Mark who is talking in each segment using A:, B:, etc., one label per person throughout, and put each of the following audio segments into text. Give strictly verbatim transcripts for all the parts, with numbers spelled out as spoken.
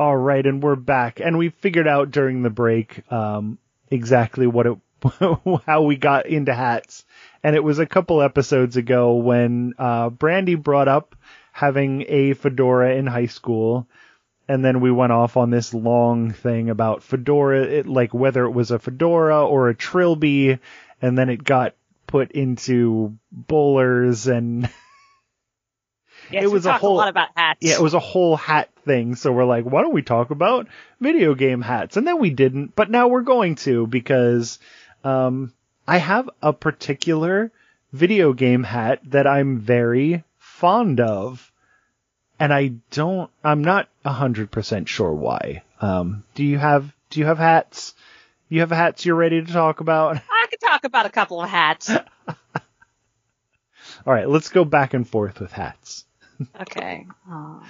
A: All right, and we're back, and we figured out during the break um, exactly what it, how we got into hats, and it was a couple episodes ago when uh, Brandy brought up having a fedora in high school, and then we went off on this long thing about fedora, it, like whether it was a fedora or a trilby, and then it got put into bowlers and.
B: Yes,
A: it was
B: we
A: a
B: talked
A: whole
B: a lot about hats.
A: Yeah, it was a whole hat thing. So we're like, why don't we talk about video game hats? And then we didn't, but now we're going to because um, I have a particular video game hat that I'm very fond of, and I don't. I'm not a hundred percent sure why. Um, do you have Do you have hats? You have hats you're ready to talk about?
B: I could talk about a couple of hats.
A: All right, let's go back and forth with hats.
B: Okay. Oh. All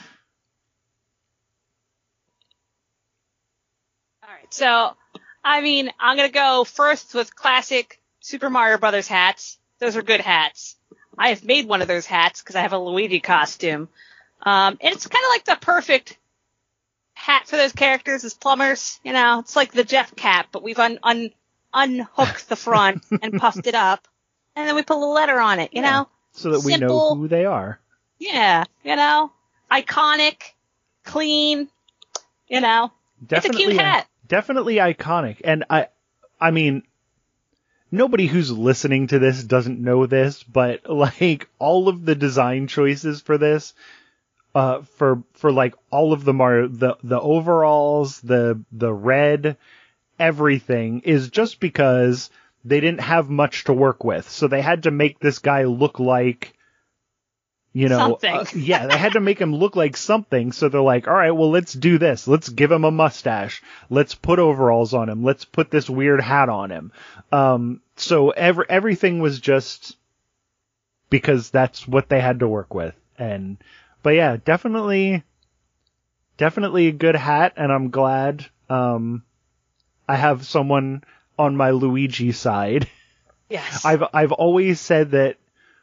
B: right. So, I mean, I'm going to go first with classic Super Mario Brothers hats. Those are good hats. I have made one of those hats because I have a Luigi costume. Um, and it's kind of like the perfect hat for those characters as plumbers. You know, it's like the Jeff cap, but we've un- un- unhooked the front and puffed it up. And then we put a little letter on it, you
A: yeah,
B: know?
A: So that we
B: Simple.
A: know who they are.
B: Yeah, you know, iconic, clean, you know,
A: Definitely,
B: it's a cute hat.
A: Definitely iconic. And I, I mean, nobody who's listening to this doesn't know this, but like all of the design choices for this, uh, for, for like all of the Mario, the, the overalls, the, the red, everything is just because they didn't have much to work with. So they had to make this guy look like, You know, uh, yeah, they had to make him look like something. So they're like, all right, well, let's do this. Let's give him a mustache. Let's put overalls on him. Let's put this weird hat on him. Um, so every, everything was just because that's what they had to work with. And, but yeah, definitely, definitely a good hat. And I'm glad, um, I have someone on my Luigi side.
B: Yes.
A: I've, I've always said that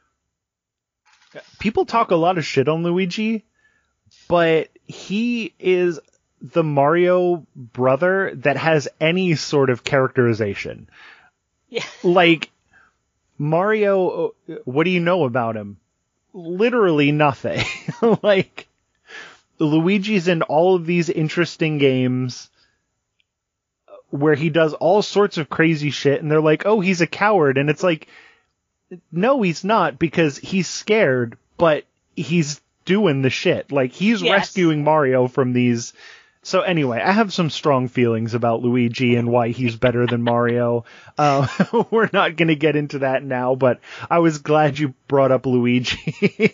A: people talk a lot of shit on Luigi, but he is the Mario brother that has any sort of characterization.
B: Yeah.
A: Like, Mario, what do you know about him? Literally nothing. Like, Luigi's in all of these interesting games where he does all sorts of crazy shit, and they're like, oh, he's a coward, and it's like, no, he's not, because he's scared, but he's doing the shit. Like, he's
B: yes.
A: rescuing Mario from these. So anyway, I have some strong feelings about Luigi and why he's better than Mario. Uh, we're not going to get into that now, but I was glad you brought up Luigi.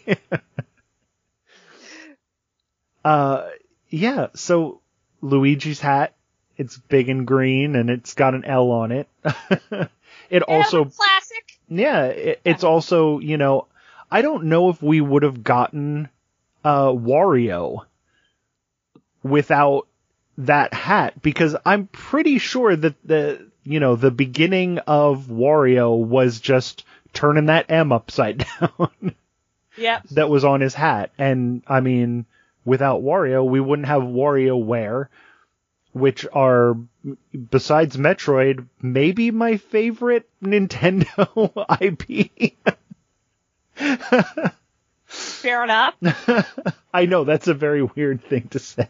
A: uh, yeah, so Luigi's hat, it's big and green, and it's got an L on it. It
B: yeah,
A: also...
B: classic.
A: Yeah, it, it's also, you know, I don't know if we would have gotten uh, Wario without that hat, because I'm pretty sure that the, you know, the beginning of Wario was just turning that M upside down.
B: Yep.
A: That was on his hat. And, I mean, without Wario, we wouldn't have WarioWare, which are, besides Metroid, maybe my favorite Nintendo I P.
B: Fair enough.
A: I know, that's a very weird thing to say.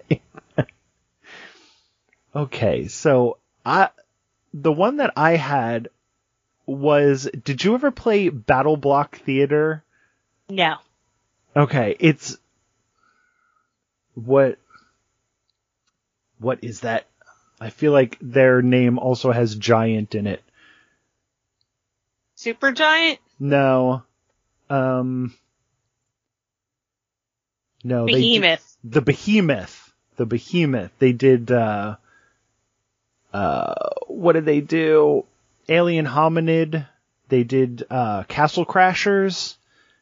A: Okay, so I, the one that I had was, did you ever play Battle Block Theater?
B: No.
A: Okay, it's, what, what is that? I feel like their name also has giant in it.
B: Super Giant?
A: No. Um, no.
B: Behemoth.
A: They did, the Behemoth. The Behemoth. They did, uh, uh, what did they do? Alien Hominid. They did, uh, Castle Crashers.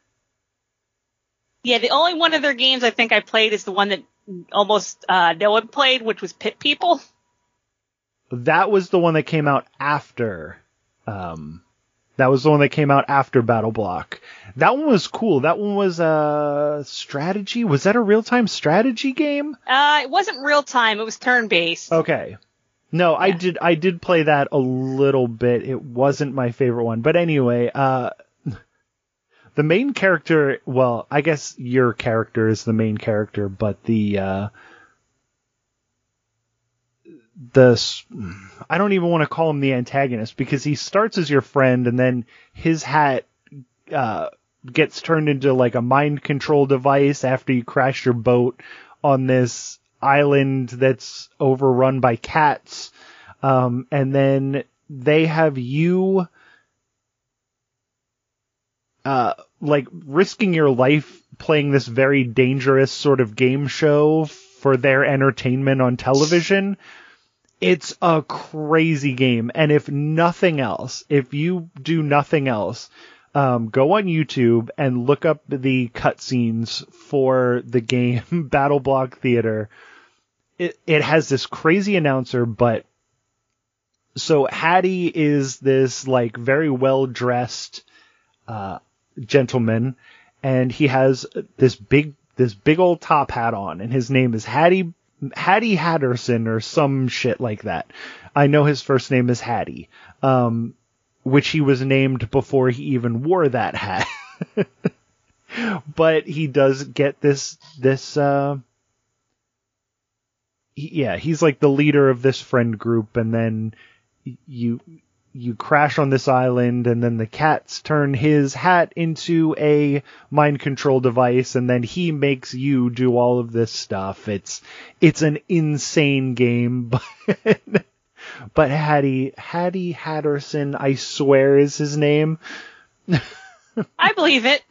B: Yeah, the only one of their games I think I played is the one that almost, uh, no one played, which was Pit People.
A: That was the one that came out after, um, That was the one that came out after Battle Block. That one was cool. That one was a strategy. Was that a real-time strategy game?
B: Uh, it wasn't real time. It was turn-based.
A: Okay. No, yeah. I did I did play that a little bit. It wasn't my favorite one. But anyway, uh, the main character, well, I guess your character is the main character, but the, uh, the, I don't even want to call him the antagonist because he starts as your friend and then his hat, uh, gets turned into like a mind control device after you crash your boat on this island that's overrun by cats. Um, and then they have you, uh, like risking your life playing this very dangerous sort of game show for their entertainment on television. It's a crazy game. And if nothing else, if you do nothing else, um, go on YouTube and look up the cutscenes for the game Battle Block Theater. It, it has this crazy announcer, but so Hattie is this like very well dressed, uh, gentleman, and he has this big, this big old top hat on, and his name is Hattie, Hattie Hatterson or some shit like that. I know his first name is Hattie, um, which he was named before he even wore that hat. But he does get this, this, uh, he, yeah, he's like the leader of this friend group, and then you, you crash on this island, and then the cats turn his hat into a mind control device, and then he makes you do all of this stuff. It's, it's an insane game, but, but Hattie, Hattie Hatterson, I swear is his name.
B: I believe it.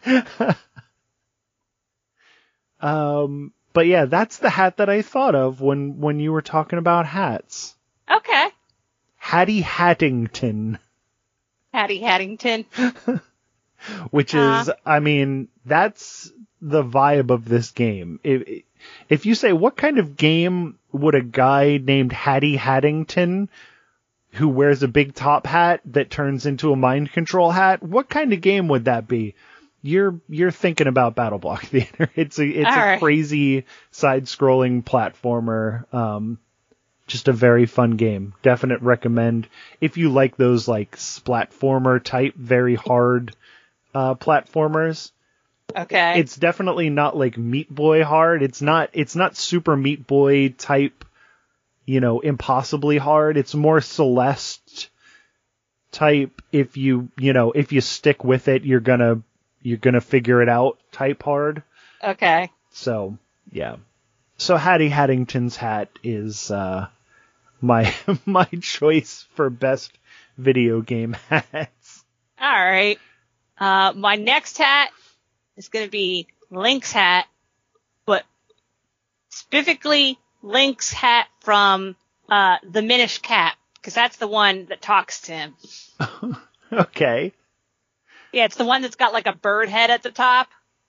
A: um, but yeah, that's the hat that I thought of when, when you were talking about hats.
B: Okay.
A: Hattie Hattington.
B: Hattie Hattington.
A: Which is, uh, I mean, that's the vibe of this game. If, if you say, what kind of game would a guy named Hattie Hattington, who wears a big top hat that turns into a mind control hat, what kind of game would that be? You're, you're thinking about Battle Block Theater. It's a, it's All a right. crazy side-scrolling platformer. Um, Just a very fun game. Definite recommend. If you like those like splatformer type, very hard uh, platformers.
B: Okay.
A: It's definitely not like Meat Boy hard. It's not. It's not Super Meat Boy type. You know, impossibly hard. It's more Celeste type. If you you know if you stick with it, you're gonna you're gonna figure it out type hard.
B: Okay.
A: So yeah. So Hattie Hattington's hat is uh, my my choice for best video game hats.
B: All right. Uh, my next hat is going to be Link's hat, but specifically Link's hat from uh, the Minish Cap, because that's the one that talks to him.
A: Okay.
B: Yeah, it's the one that's got like a bird head at the top.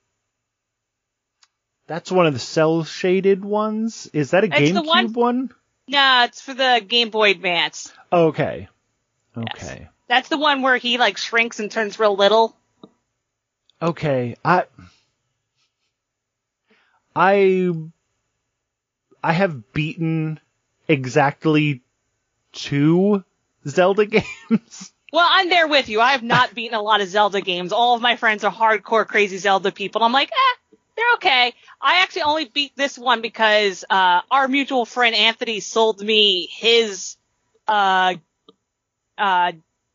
A: That's one of the cel-shaded ones? Is that a
B: it's
A: GameCube
B: one?
A: one?
B: No, it's for the Game Boy Advance.
A: Okay. Okay.
B: Yes. That's the one where he like shrinks and turns real little.
A: Okay. I I I have beaten exactly two Zelda games.
B: Well, I'm there with you. I have not beaten a lot of Zelda games. All of my friends are hardcore crazy Zelda people. I'm like, eh, they're okay. I actually only beat this one because uh our mutual friend Anthony sold me his uh uh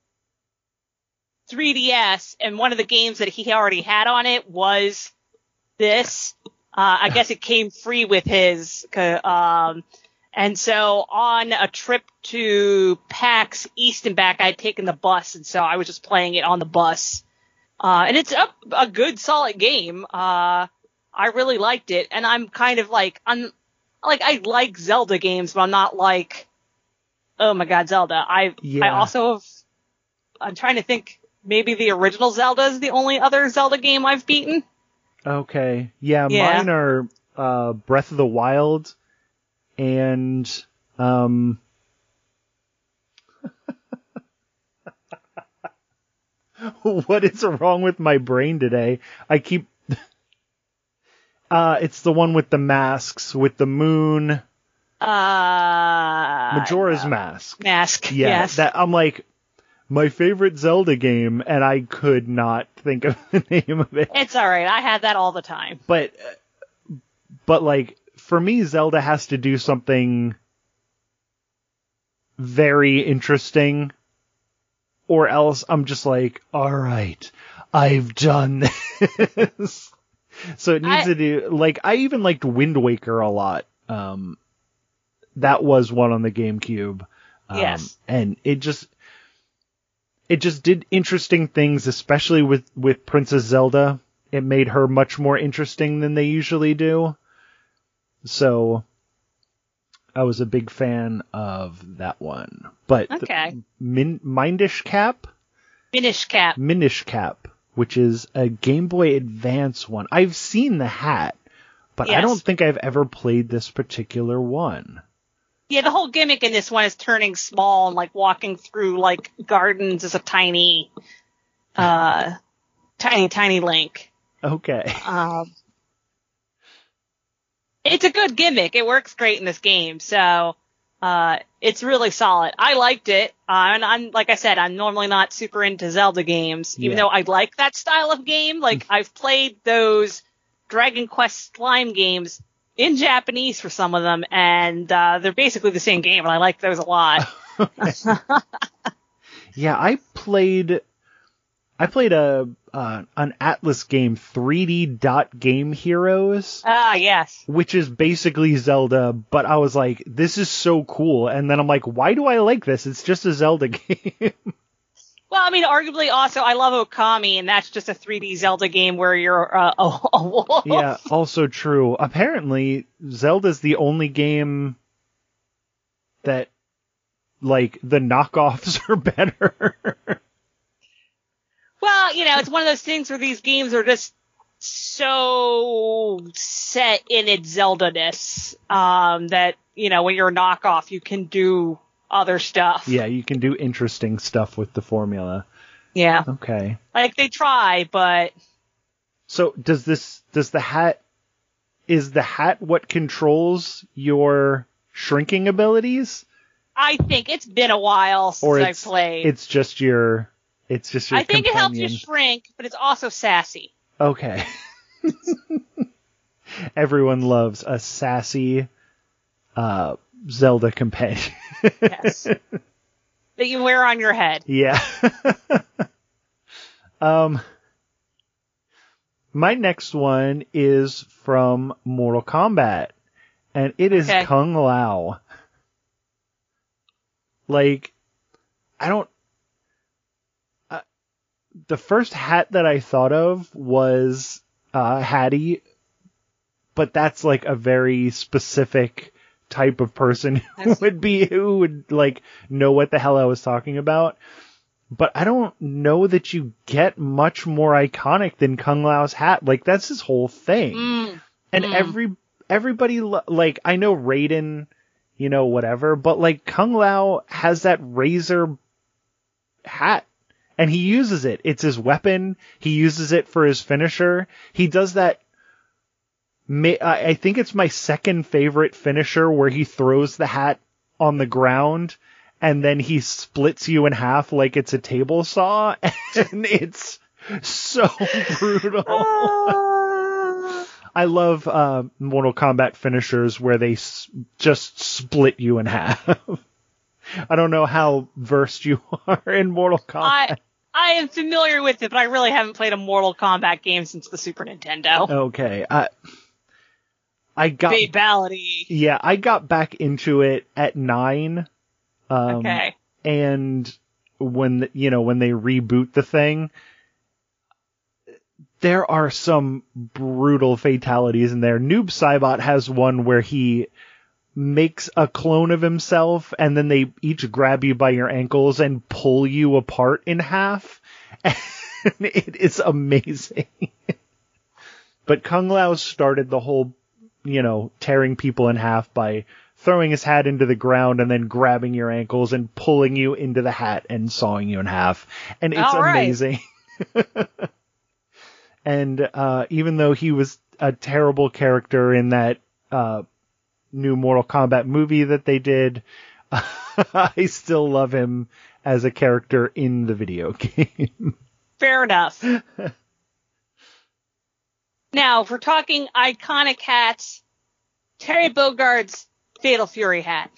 B: three D S, and one of the games that he already had on it was this. Uh I guess it came free with his. Um And so on a trip to PAX East and back, I'd taken the bus, and so I was just playing it on the bus. Uh, and it's a, a good, solid game. Uh, I really liked it, and I'm kind of like, I'm, like, I like Zelda games, but I'm not like, oh my god, Zelda. I,
A: yeah.
B: I also have, I'm trying to think, maybe the original Zelda is the only other Zelda game I've beaten.
A: Okay. Yeah,
B: yeah.
A: mine are, uh, Breath of the Wild. And, um, what is wrong with my brain today? I keep. Uh, it's the one with the masks, with the moon.
B: Uh,
A: Majora's Mask.
B: Mask.
A: Yeah,
B: Yes.
A: that I'm like my favorite Zelda game, and I could not think of the name of it.
B: It's all right. I had that all the time.
A: But, but like for me, Zelda has to do something very interesting, or else I'm just like, all right, I've done this. So it needs
B: I,
A: to do, like, I even liked Wind Waker a lot. Um, that was one on the GameCube. Um,
B: yes.
A: And it just, it just did interesting things, especially with, with Princess Zelda. It made her much more interesting than they usually do. So I was a big fan of that one. But
B: okay.
A: the Min- Mindish Cap?
B: Minish Cap.
A: Minish Cap, which is a Game Boy Advance one. I've seen the hat, but
B: yes.
A: I don't think I've ever played this particular one.
B: Yeah, the whole gimmick in this one is turning small and like walking through like gardens as a tiny, uh, tiny, tiny Link.
A: Okay.
B: Um, it's a good gimmick. It works great in this game. So, uh, it's really solid. I liked it. Uh, and I'm, like I said, I'm normally not super into Zelda games, even
A: Yeah.
B: though I like that style of game. Like, I've played those Dragon Quest slime games in Japanese for some of them, and, uh, they're basically the same game, and I like those a lot.
A: Yeah, I played, I played a, uh, an Atlas game, three D Dot Game Heroes.
B: Ah, yes.
A: Which is basically Zelda, but I was like, this is so cool. And then I'm like, why do I like this? It's just a Zelda game.
B: Well, I mean, arguably also, I love Okami, and that's just a three D Zelda game where you're uh, a, a wolf.
A: Yeah, also true. Apparently, Zelda's the only game that, like, the knockoffs are better.
B: Well, you know, it's one of those things where these games are just so set in its Zelda-ness, um, that, you know, when you're a knockoff, you can do other stuff.
A: Yeah, you can do interesting stuff with the formula.
B: Yeah.
A: Okay.
B: Like, they try, but...
A: So, does this, does the hat, is the hat what controls your shrinking abilities?
B: I think it's been a while since
A: Or
B: I've
A: it's,
B: played.
A: it's just your, it's just your
B: I think
A: companion.
B: it helps you shrink, but it's also sassy.
A: Okay. Everyone loves a sassy uh, Zelda companion.
B: Yes. That you wear on your head.
A: Yeah. um, my next one is from Mortal Kombat, and it is
B: Okay.
A: Kung Lao. Like, I don't... Uh, the first hat that I thought of was uh, Hattie, but that's like a very specific type of person who would be, who would like know what the hell I was talking about. But I don't know that you get much more iconic than Kung Lao's hat. Like, that's his whole thing.
B: Mm.
A: And
B: Mm.
A: every, everybody, lo- like, I know Raiden, you know, whatever, but like Kung Lao has that razor hat. And he uses it. It's his weapon. He uses it for his finisher. He does that. I think it's my second favorite finisher where he throws the hat on the ground and then he splits you in half like it's a table saw. And it's so brutal. I love uh, Mortal Kombat finishers where they s- just split you in half. I don't know how versed you are in Mortal Kombat.
B: I I am familiar with it, but I really haven't played a Mortal Kombat game since the Super Nintendo.
A: Okay. I, I got...
B: Babality.
A: Yeah, I got back into it at nine. Um,
B: Okay.
A: And when, the, you know, when they reboot the thing, there are some brutal fatalities in there. Noob Saibot has one where he makes a clone of himself and then they each grab you by your ankles and pull you apart in half. And it is amazing. But Kung Lao started the whole, you know, tearing people in half by throwing his hat into the ground and then grabbing your ankles and pulling you into the hat and sawing you in half. And it's
B: All right.
A: amazing. And uh, even though he was a terrible character in that uh, new Mortal Kombat movie that they did, I still love him as a character in the video game.
B: Fair enough. Now, if we're talking iconic hats, Terry Bogard's Fatal Fury hat.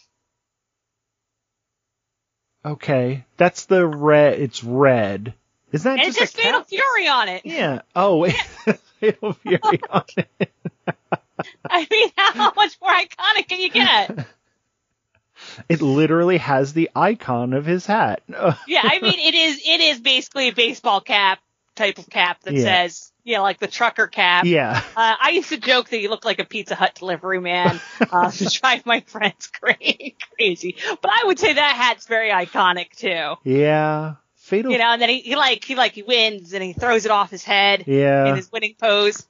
A: Okay, that's the red. It's red. Is that
B: And
A: just
B: it says
A: a
B: Fatal
A: cap?
B: Fury on it.
A: Yeah. Oh, wait. Fatal Fury on it.
B: I mean, how much more iconic can you get?
A: It literally has the icon of his hat.
B: Yeah, I mean, it is it is basically a baseball cap type of cap that
A: Yeah.
B: says, you know, like the trucker cap.
A: Yeah.
B: Uh, I used to joke that you look like a Pizza Hut delivery man uh, to drive my friends cra- crazy. But I would say that hat's very iconic too.
A: Yeah. Fatal.
B: You know, and then he, he like he like he wins and he throws it off his head in
A: Yeah.
B: his winning pose.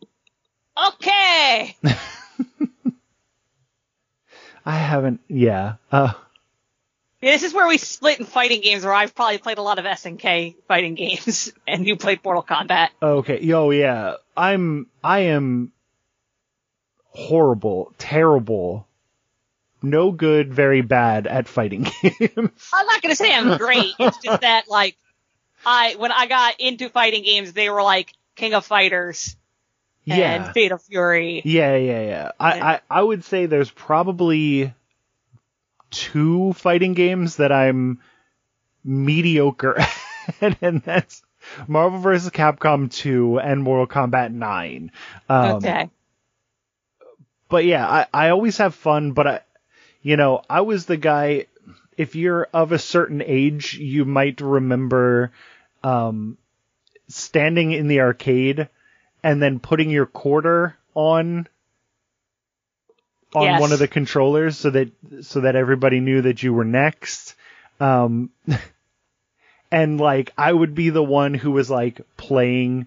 B: Okay.
A: I haven't. Yeah. Uh,
B: Yeah, this is where we split in fighting games, where I've probably played a lot of S N K fighting games, and you played Mortal Kombat.
A: okay. Yo, yeah. I'm. I am horrible, terrible, no good, very bad at fighting games.
B: I'm not gonna say I'm great. It's just that, like, I when I got into fighting games, they were like King of Fighters and
A: Yeah.
B: Fatal Fury.
A: Yeah, yeah, yeah. I,
B: Yeah.
A: I, I would say there's probably two fighting games that I'm mediocre at, and that's Marvel versus. Capcom two and Mortal Kombat nine. Um,
B: Okay.
A: But yeah, I, I always have fun, but I, you know, I was the guy, if you're of a certain age, you might remember um, standing in the arcade and then putting your quarter on on
B: Yes.
A: one of the controllers so that so that everybody knew that you were next. Um, and like I would be the one who was like playing,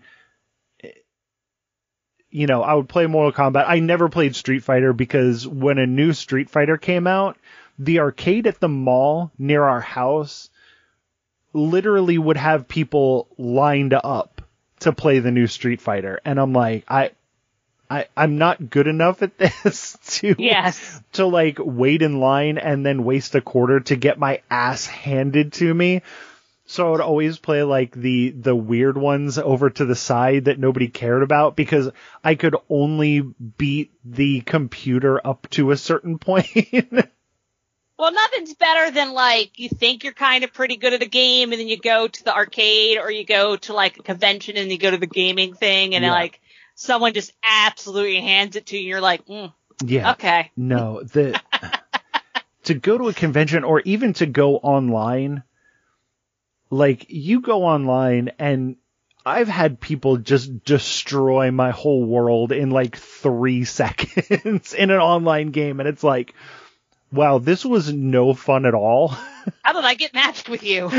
A: you know, I would play Mortal Kombat. I never played Street Fighter because when a new Street Fighter came out, the arcade at the mall near our house literally would have people lined up to play the new Street Fighter. And I'm like, I, I, I'm not good enough at this to,
B: Yes.
A: to like wait in line and then waste a quarter to get my ass handed to me. So I would always play like the, the weird ones over to the side that nobody cared about because I could only beat the computer up to a certain point.
B: Well, nothing's better than, like, you think you're kind of pretty good at a game, and then you go to the arcade, or you go to, like, a convention, and you go to the gaming thing, and,
A: Yeah.
B: like, someone just absolutely hands it to you, and you're like, mm,
A: Yeah.
B: okay.
A: No, the to go to a convention or even to go online, like you go online and I've had people just destroy my whole world in like three seconds in an online game. And it's like, wow, this was no fun at all.
B: How did I get matched with you?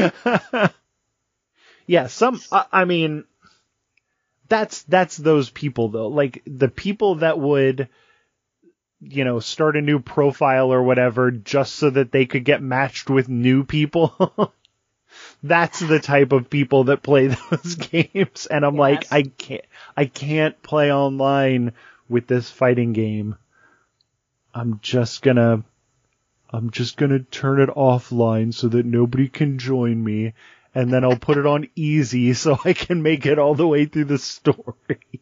A: Yeah, some, I, I mean, that's, that's those people though. Like the people that would, you know, start a new profile or whatever just so that they could get matched with new people. That's the type of people that play those games. And I'm
B: Yes.
A: like, I can't, I can't play online with this fighting game. I'm just gonna, I'm just gonna turn it offline so that nobody can join me. And then I'll put it on easy so I can make it all the way through the story.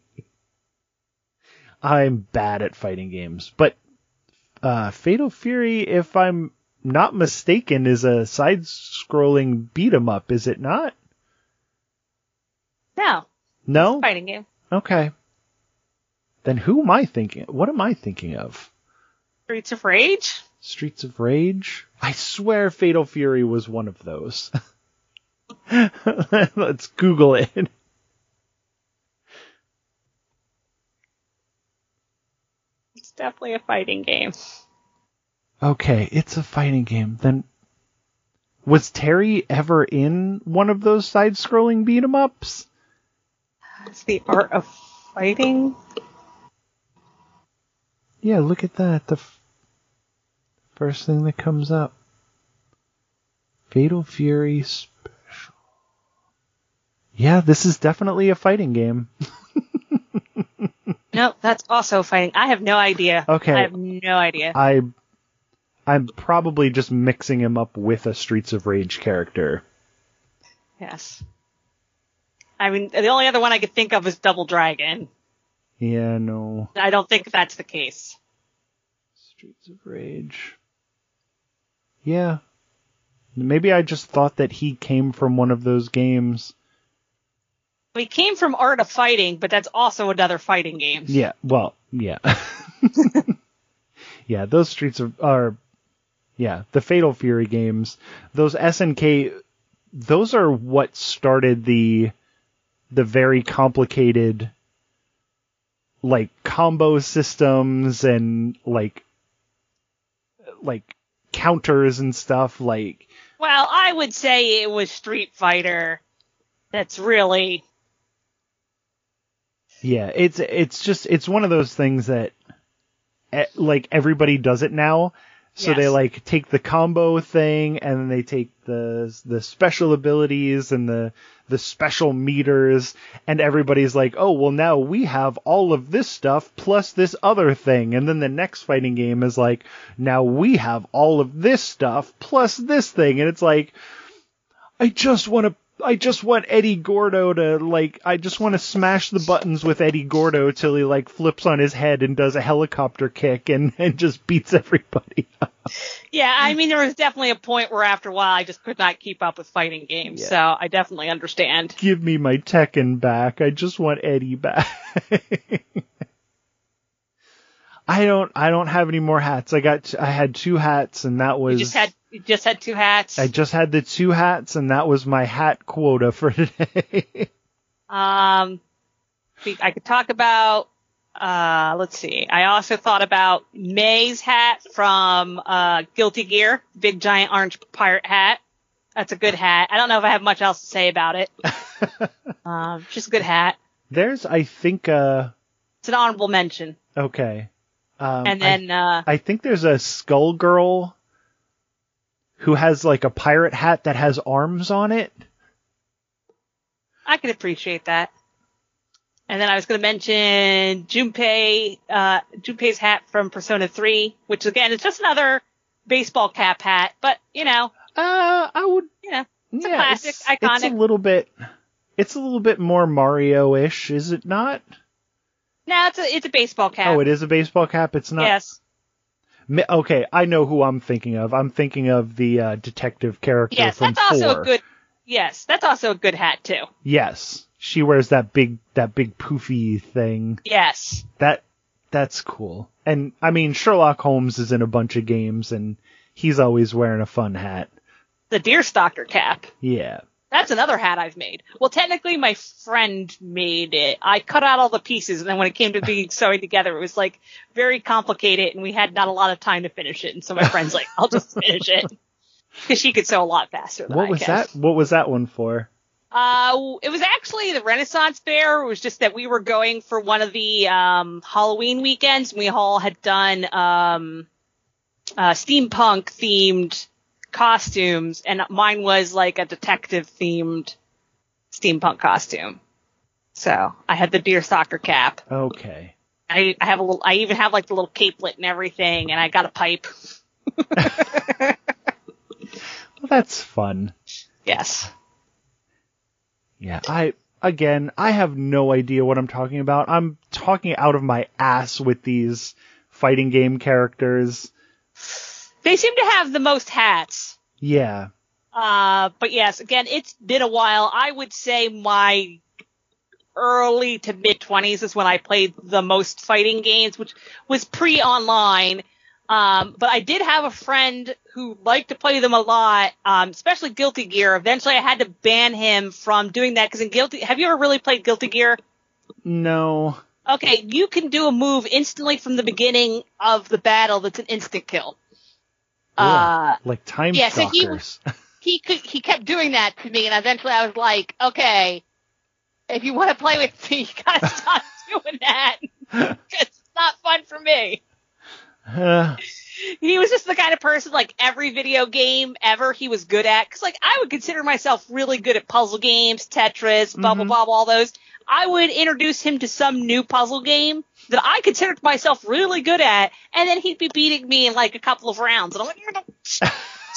A: I'm bad at fighting games, but uh, Fatal Fury, if I'm not mistaken, is a side-scrolling beat-em-up, is it not?
B: No.
A: No?
B: Fighting game.
A: Okay. Then who am I thinking? What am I thinking of?
B: Streets of Rage?
A: Streets of Rage? I swear Fatal Fury was one of those. Let's Google it.
B: It's definitely a fighting game.
A: Okay, it's a fighting game. Then was Terry ever in one of those side-scrolling beat-em-ups?
B: It's the art of fighting.
A: Yeah, look at that. The f- first thing that comes up. Fatal Fury Special. Yeah, this is definitely a fighting game.
B: No, that's also fighting. I have no idea.
A: Okay.
B: I have no idea.
A: I, I'm probably just mixing him up with a Streets of Rage character.
B: Yes. I mean, the only other one I could think of is Double Dragon.
A: Yeah, no.
B: I don't think that's the case.
A: Streets of Rage. Yeah. Maybe I just thought that he came from one of those games.
B: We came from Art of Fighting, but that's also another fighting game.
A: Yeah, well, yeah. Yeah, those Streets of are, yeah, the Fatal Fury games, those S N K, those are what started the, the very complicated, like, combo systems and, like, like, counters and stuff, like...
B: Well, I would say it was Street Fighter that's really...
A: Yeah, it's it's just it's one of those things that like everybody does it now. So
B: yes.
A: They like take the combo thing and then they take the the special abilities and the the special meters and everybody's like, "Oh, well now we have all of this stuff plus this other thing." And then the next fighting game is like, "Now we have all of this stuff plus this thing." And it's like, I just want to I just want Eddie Gordo to, like, I just want to smash the buttons with Eddie Gordo till he, like, flips on his head and does a helicopter kick and, and just beats everybody up.
B: Yeah, I mean, there was definitely a point where after a while I just could not keep up with fighting games,
A: Yeah.
B: so I definitely understand.
A: Give me my Tekken back. I just want Eddie back. I don't, I don't have any more hats. I got, I had two hats and that was...
B: You just had, you just had two hats?
A: I just had the two hats and that was my hat quota for today.
B: um, I could talk about, uh, let's see. I also thought about May's hat from, uh, Guilty Gear. Big giant orange pirate hat. That's a good hat. I don't know if I have much else to say about it. um, just a good hat.
A: There's, I think, uh...
B: It's an honorable mention.
A: Okay. Um,
B: and then,
A: I,
B: uh...
A: I think there's a Skull Girl who has, like, a pirate hat that has arms on it.
B: I could appreciate that. And then I was going to mention Junpei, uh, Junpei's hat from Persona three, which, again, is just another baseball cap hat, but, you know...
A: Uh, I would...
B: You know, it's
A: yeah,
B: a classic,
A: it's,
B: iconic...
A: It's a little bit... It's a little bit more Mario-ish, is it not?
B: No, it's a, it's a baseball cap.
A: Oh, it is a baseball cap? It's not...
B: Yes.
A: Okay, I know who I'm thinking of. I'm thinking of the uh, detective character
B: yes,
A: from
B: that's also
A: four.
B: a good... Yes, that's also a good hat, too.
A: Yes. She wears that big that big poofy thing.
B: Yes.
A: That That's cool. And, I mean, Sherlock Holmes is in a bunch of games, and he's always wearing a fun hat.
B: The Deerstalker cap.
A: Yeah.
B: That's another hat I've made. Well, technically, my friend made it. I cut out all the pieces, and then when it came to being sewing together, it was, like, very complicated, and we had not a lot of time to finish it. And so my friend's like, I'll just finish it. Because she could sew a lot faster than
A: What
B: I
A: was
B: can.
A: that? What was that one for?
B: Uh, it was actually the Renaissance Fair. It was just that we were going for one of the, um, Halloween weekends, and we all had done, um, uh, steampunk themed costumes, and mine was like a detective themed steampunk costume. So I had the Deerstalker cap.
A: Okay.
B: I, I have a little, I even have like the little capelet and everything, and I got a pipe.
A: Well, that's fun.
B: Yes.
A: Yeah, I, again, I have no idea what I'm talking about. I'm talking out of my ass with these fighting game characters.
B: They seem to have the most hats.
A: Yeah.
B: Uh, but yes, again, it's been a while. I would say my early to mid twenties is when I played the most fighting games, which was pre-online. Um, but I did have a friend who liked to play them a lot, um, especially Guilty Gear. Eventually I had to ban him from doing that because in Guilty, have you ever really played Guilty Gear?
A: No.
B: Okay, you can do a move instantly from the beginning of the battle that's an instant kill.
A: Uh, like time
B: yeah,
A: stalkers.
B: So he, he could, he kept doing that to me, and eventually I was like, okay, if you want to play with me, you gotta stop doing that. It's not fun for me.
A: Uh,
B: he was just the kind of person, like, every video game ever he was good at. Because, like, I would consider myself really good at puzzle games, Tetris, Bubble
A: Mhm.
B: Bobble, all those. I would introduce him to some new puzzle game that I considered myself really good at, and then he'd be beating me in, like, a couple of rounds. And I'm like, you're not...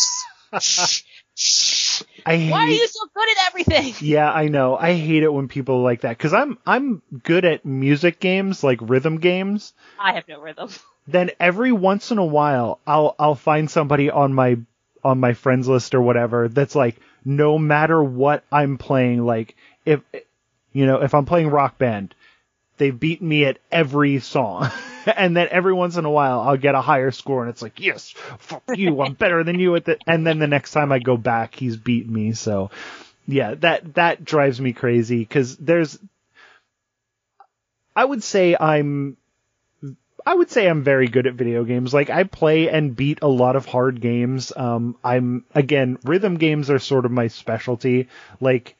A: I hate,
B: Why are you so good at everything?
A: Yeah, I know. I hate it when people are like that, because I'm I'm good at music games, like rhythm games.
B: I have no rhythm.
A: Then every once in a while, I'll I'll find somebody on my on my friends list or whatever that's like, no matter what I'm playing, like if you know if I'm playing Rock Band, they've beaten me at every song. And then every once in a while, I'll get a higher score, and it's like, yes, fuck you, I'm better than you at the. And then the next time I go back, he's beaten me. So, yeah, that that drives me crazy, because there's. I would say I'm. I would say I'm very good at video games. Like, I play and beat a lot of hard games. Um, I'm again, rhythm games are sort of my specialty. Like,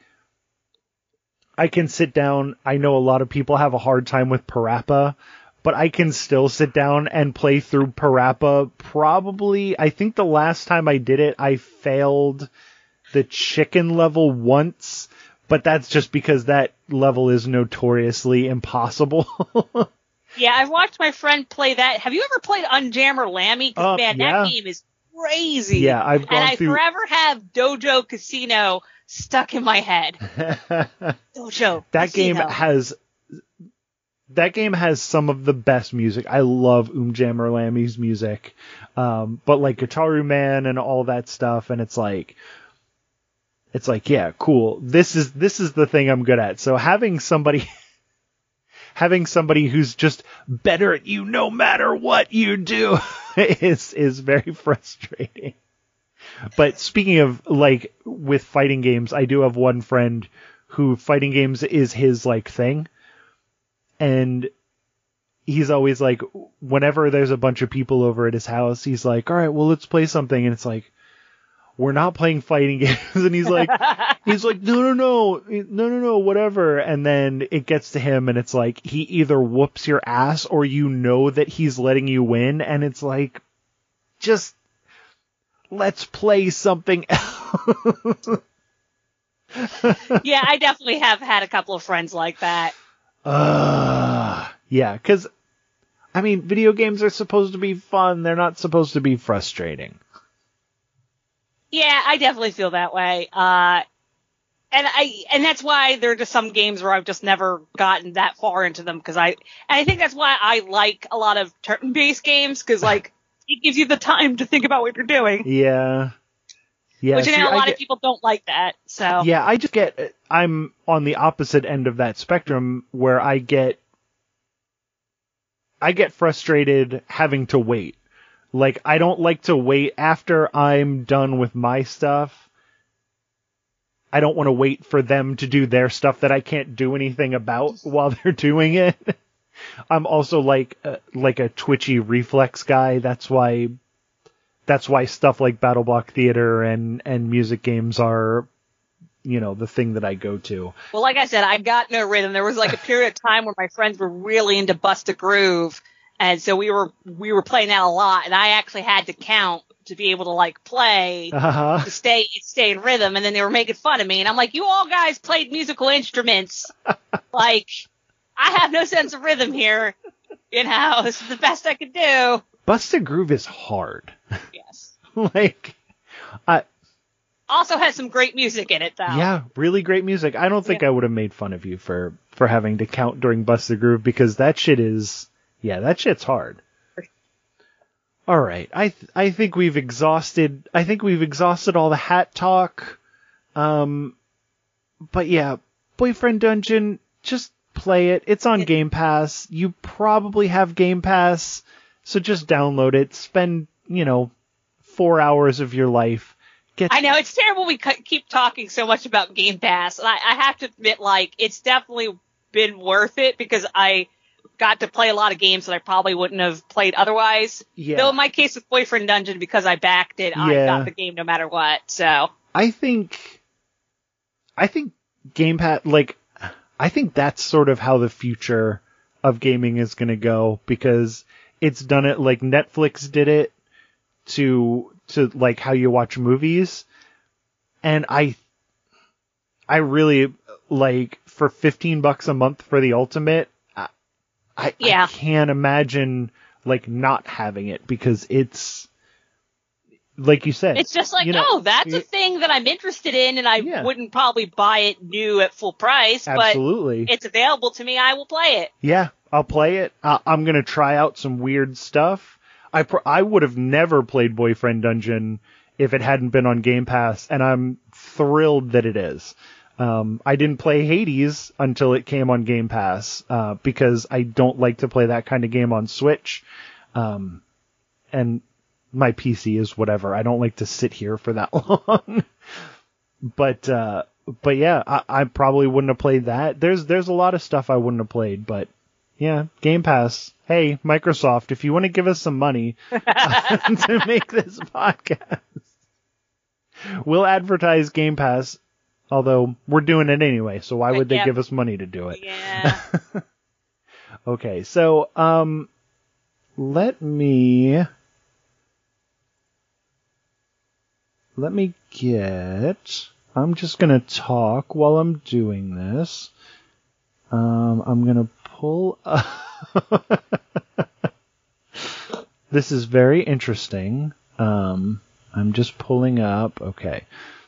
A: I can sit down. I know a lot of people have a hard time with Parappa, but I can still sit down and play through Parappa. Probably, I think the last time I did it, I failed the chicken level once, but that's just because that level is notoriously impossible.
B: Yeah, I've watched my friend play that. Have you ever played Unjammer Lammy? Because,
A: Uh,
B: man,
A: yeah.
B: that game is crazy.
A: Yeah, I've gone
B: And I
A: through-
B: forever have Dojo Casino stuck in my head. Dojo
A: That game
B: Casino.
A: has that game has some of the best music. I love Oomjammer Lammy's music, um, but like Guitaru Man and all that stuff, and it's like, it's like, yeah, cool. This is this is the thing I'm good at. So having somebody, having somebody who's just better at you no matter what you do, is is very frustrating. But speaking of, like, with fighting games, I do have one friend who fighting games is his, like, thing. And he's always like, whenever there's a bunch of people over at his house, he's like, all right, well, let's play something. And it's like, we're not playing fighting games. And he's like, he's like, no, no, no, no, no, no, whatever. And then it gets to him and it's like, he either whoops your ass or you know that he's letting you win. And it's like, just let's play something else.
B: Yeah, I definitely have had a couple of friends like that.
A: Uh, yeah, because, I mean, video games are supposed to be fun. They're not supposed to be frustrating.
B: Yeah, I definitely feel that way. Uh, and I, and that's why there are just some games where I've just never gotten that far into them, because I, and I think that's why I like a lot of turn-based games, because, like, it gives you the time to think about what you're doing.
A: Yeah. Yeah.
B: Which I
A: see,
B: know a
A: I
B: lot
A: get-
B: of people don't like that, so.
A: Yeah, I just get, I'm on the opposite end of that spectrum where I get, I get frustrated having to wait. Like, I don't like to wait after I'm done with my stuff. I don't want to wait for them to do their stuff that I can't do anything about while they're doing it. I'm also like, uh, like a twitchy reflex guy. That's why, that's why stuff like BattleBlock Theater and, and music games are, you know, the thing that I go to.
B: Well, like I said, I've got no rhythm. There was like a period of time where my friends were really into Bust a Groove, and so we were we were playing that a lot, and I actually had to count to be able to like play
A: Uh-huh.
B: to stay stay in rhythm. And then they were making fun of me, and I'm like, "You all guys played musical instruments, like I have no sense of rhythm here. You know, this is the best I could do."
A: Bust a Groove is hard.
B: Yes.
A: Like, I
B: Also has some great music in it, though.
A: yeah, really great music. I don't think I would have made fun of you for for having to count during Bust a Groove, because that shit is, yeah, that shit's hard. All right, I th- I think we've exhausted. I think we've exhausted all the hat talk. Um, but yeah, Boyfriend Dungeon, just play it. It's on Game Pass. You probably have Game Pass, so just download it. Spend, you know, four hours of your life. Get
B: I know, it's terrible we c- keep talking so much about Game Pass, and I, I have to admit, like, it's definitely been worth it, because I got to play a lot of games that I probably wouldn't have played otherwise.
A: Yeah.
B: Though in my case with Boyfriend Dungeon, because I backed it, I
A: Yeah.
B: got the game no matter what, so.
A: I think, I think Game Pass, like, I think that's sort of how the future of gaming is going to go, because it's done it like Netflix did it, to to like how you watch movies, and I I really like for fifteen bucks a month for the Ultimate. I I,
B: Yeah.
A: I can't imagine like not having it because it's like you said.
B: It's just like,
A: you know,
B: oh, that's a
A: it-
B: thing that I'm interested in, and I
A: Yeah.
B: wouldn't probably buy it new at full price,
A: Absolutely.
B: but it's available to me. I will play it.
A: Yeah, I'll play it. Uh, I'm gonna try out some weird stuff. I pr- I would have never played Boyfriend Dungeon if it hadn't been on Game Pass, and I'm thrilled that it is. Um, I didn't play Hades until it came on Game Pass uh, because I don't like to play that kind of game on Switch, um, and my P C is whatever. I don't like to sit here for that long. but uh, but yeah, I, I probably wouldn't have played that. There's there's a lot of stuff I wouldn't have played, but yeah, Game Pass. Hey, Microsoft, if you want to give us some money to make this podcast, we'll advertise Game Pass. Although we're doing it anyway, so why would they
B: Yep.
A: give us money to do it?
B: Yeah.
A: Okay, so um, let me let me get. I'm just gonna talk while I'm doing this. Um, I'm gonna pull up. This is very interesting. Um, I'm just pulling up. Okay.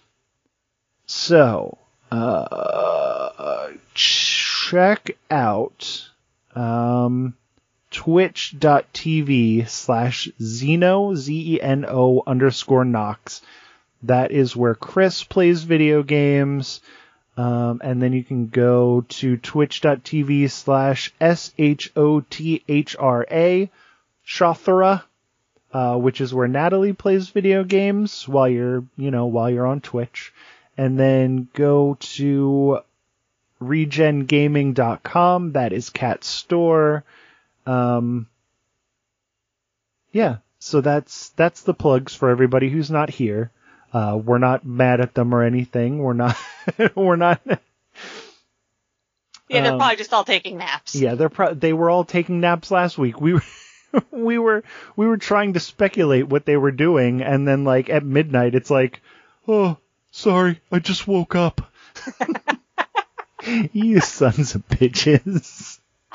A: So, uh, check out um, twitch.tv slash Zeno, Z E N O underscore Knox. That is where Chris plays video games. Um, and then you can go to twitch.tv slash S H O T H R A, Shothra, uh, which is where Natalie plays video games while you're, you know, while you're on Twitch. And then go to regen gaming dot com. That is Cat's store. Um, yeah, so that's that's the plugs for everybody who's not here. Uh, we're not mad at them or anything. We're not. we're not.
B: Yeah, they're
A: Um,
B: probably just all taking naps.
A: Yeah, they're pro- they were all taking naps last week. We were we were we were trying to speculate what they were doing, and then like at midnight, it's like, oh. Sorry, I just woke up. You sons of bitches.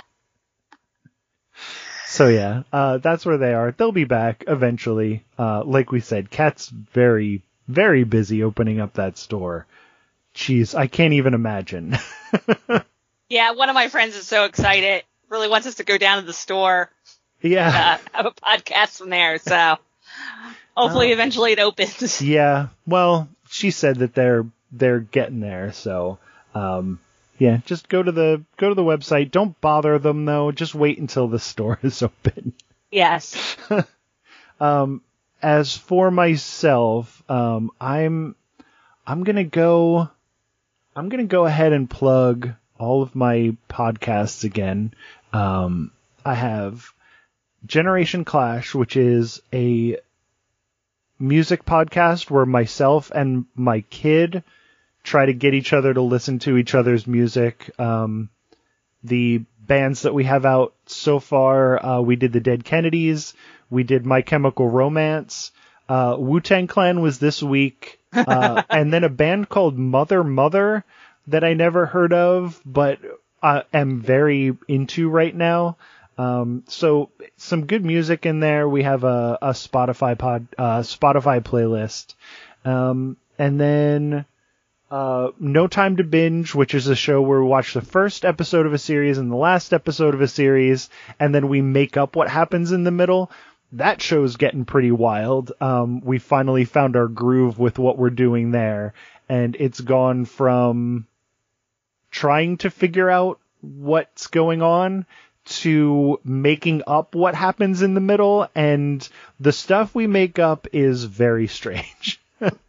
A: So yeah, uh, that's where they are. They'll be back eventually. Uh, like we said, Cat's very, very busy opening up that store. Jeez, I can't even imagine.
B: Yeah, one of my friends is so excited. Really wants us to go down to the store.
A: Yeah.
B: Uh, have a podcast from there, so hopefully
A: Uh,
B: eventually it opens.
A: Yeah. Well, she said that they're they're getting there, so um, yeah, just go to the go to the website. Don't bother them though. Just wait until the store is open.
B: Yes.
A: Um, as for myself, um, I'm I'm gonna go I'm gonna go ahead and plug all of my podcasts again. Um, I have Generation Clash, which is a music podcast where myself and my kid try to get each other to listen to each other's music. Um, the bands that we have out so far, uh, we did the Dead Kennedys, we did My Chemical Romance, uh, Wu-Tang Clan was this week, uh, and then a band called Mother Mother that I never heard of, but I am very into right now. Um, so some good music in there. We have a, a Spotify pod, uh, Spotify playlist. Um, and then, uh, No Time to Binge, which is a show where we watch the first episode of a series and the last episode of a series, and then we make up what happens in the middle. That show's getting pretty wild. Um, we finally found our groove with what we're doing there, and it's gone from trying to figure out what's going on to making up what happens in the middle, and the stuff we make up is very strange.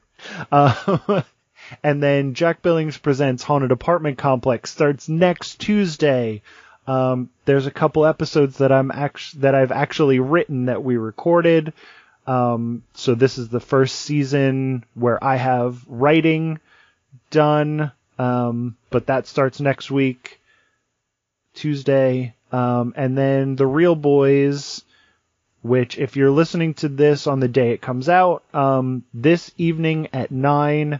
A: uh, and then Jack Billings Presents Haunted Apartment Complex starts next Tuesday. Um, there's a couple episodes that I'm act- that I've actually written that we recorded. Um, so this is the first season where I have writing done, um, but that starts next week, Tuesday. Um, and then The Real Boys, which if you're listening to this on the day it comes out, um, this evening at nine,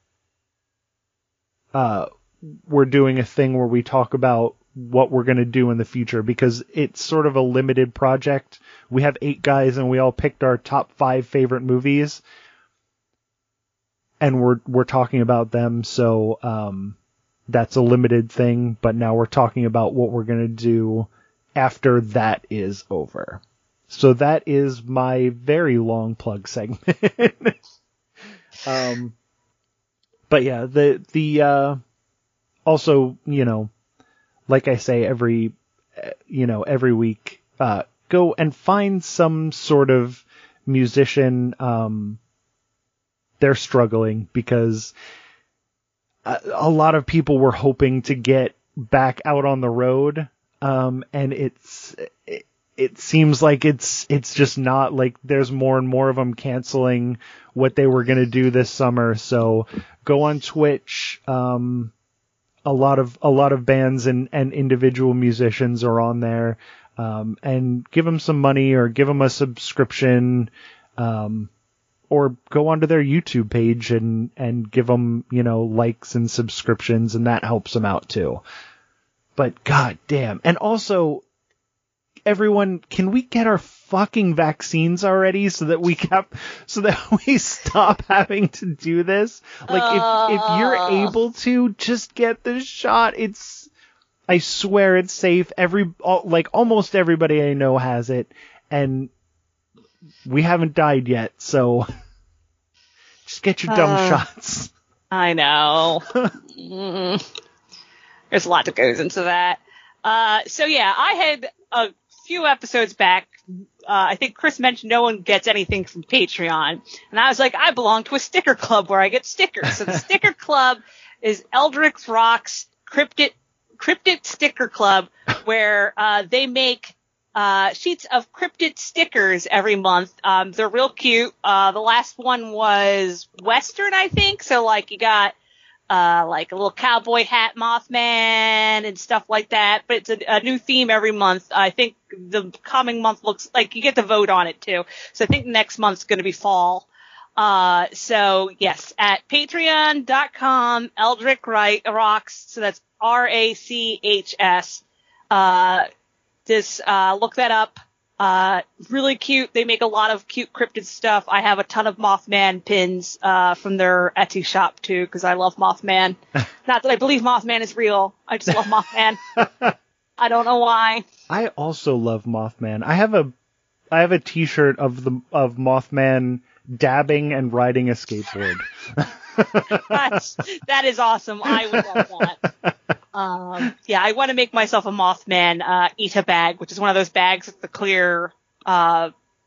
A: uh, we're doing a thing where we talk about what we're going to do in the future, because it's sort of a limited project. We have eight guys and we all picked our top five favorite movies, and we're, we're talking about them. So, um, that's a limited thing, but now we're talking about what we're going to do after that is over. So that is my very long plug segment. um, but yeah, the, the, uh, also, you know, like I say, every, you know, every week, uh, go and find some sort of musician. Um, they're struggling because a, a lot of people were hoping to get back out on the road. Um, and it's, it, it seems like it's, it's just not. Like, there's more and more of them canceling what they were going to do this summer. So go on Twitch. Um, a lot of, a lot of bands and, and individual musicians are on there. Um, and give them some money or give them a subscription. Um, or go onto their YouTube page and, and give them, you know, likes and subscriptions, and that helps them out too. But god damn. And also, everyone, can we get our fucking vaccines already so that we cap, so that we stop having to do this? Like, uh... if, if you're able to, just get the shot. It's, I swear it's safe. Every, like, almost everybody I know has it, and we haven't died yet, so just get your dumb uh, shots.
B: I know. mm. There's a lot that goes into that. Uh, so yeah, I had a few episodes back. Uh, I think Chris mentioned no one gets anything from Patreon. And I was like, I belong to a sticker club where I get stickers. So the sticker club is Eldritch Rocks Cryptid, Cryptid Sticker Club, where, uh, they make, uh, sheets of cryptid stickers every month. Um, they're real cute. Uh, the last one was Western, I think. So like you got, Uh, like a little cowboy hat Mothman and stuff like that. But it's a, a new theme every month. I think the coming month looks like you get to vote on it too. So I think next month's going to be fall. Uh, so yes, at patreon dot com, Eldritch Rocks. So that's R A C H S. Uh, just, uh, look that up. Uh, really cute. They make a lot of cute cryptid stuff. I have a ton of Mothman pins, uh, from their Etsy shop too, cause I love Mothman. Not that I believe Mothman is real. I just love Mothman. I don't know why. I
A: also love Mothman. I have a, I have a t-shirt of the, of Mothman dabbing and riding a skateboard.
B: That's, that is awesome. I would love that. Um, yeah, I want to make myself a Mothman, uh, Ita bag, which is one of those bags with the clear, uh,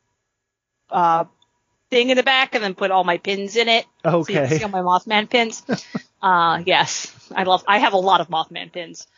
B: uh, thing in the back, and then put all my pins in it.
A: Okay.
B: So you can see all my Mothman pins. uh, yes, I love, I have a lot of Mothman pins.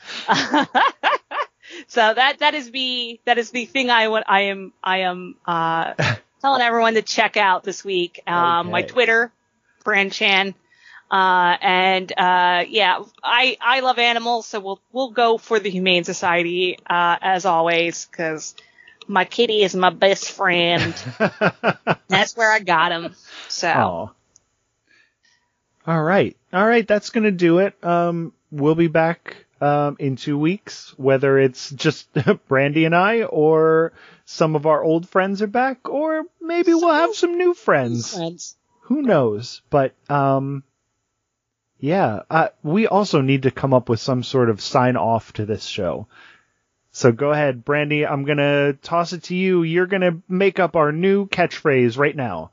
B: So that, that is the, that is the thing I want, I am, I am, uh, telling everyone to check out this week. Um, okay. My Twitter, Brand Chan. Uh, and, uh, yeah, I, I love animals, so we'll, we'll go for the Humane Society, uh, as always, cause my kitty is my best friend. That's where I got him. So.
A: Aww. All right. All right. That's going to do it. Um, we'll be back, um, in two weeks, whether it's just Brandy and I, or some of our old friends are back, or maybe we'll have some new friends.
B: friends.
A: Who knows? But, um, yeah, uh, we also need to come up with some sort of sign off to this show. So go ahead, Brandy. I'm going to toss it to you. You're going to make up our new catchphrase right now.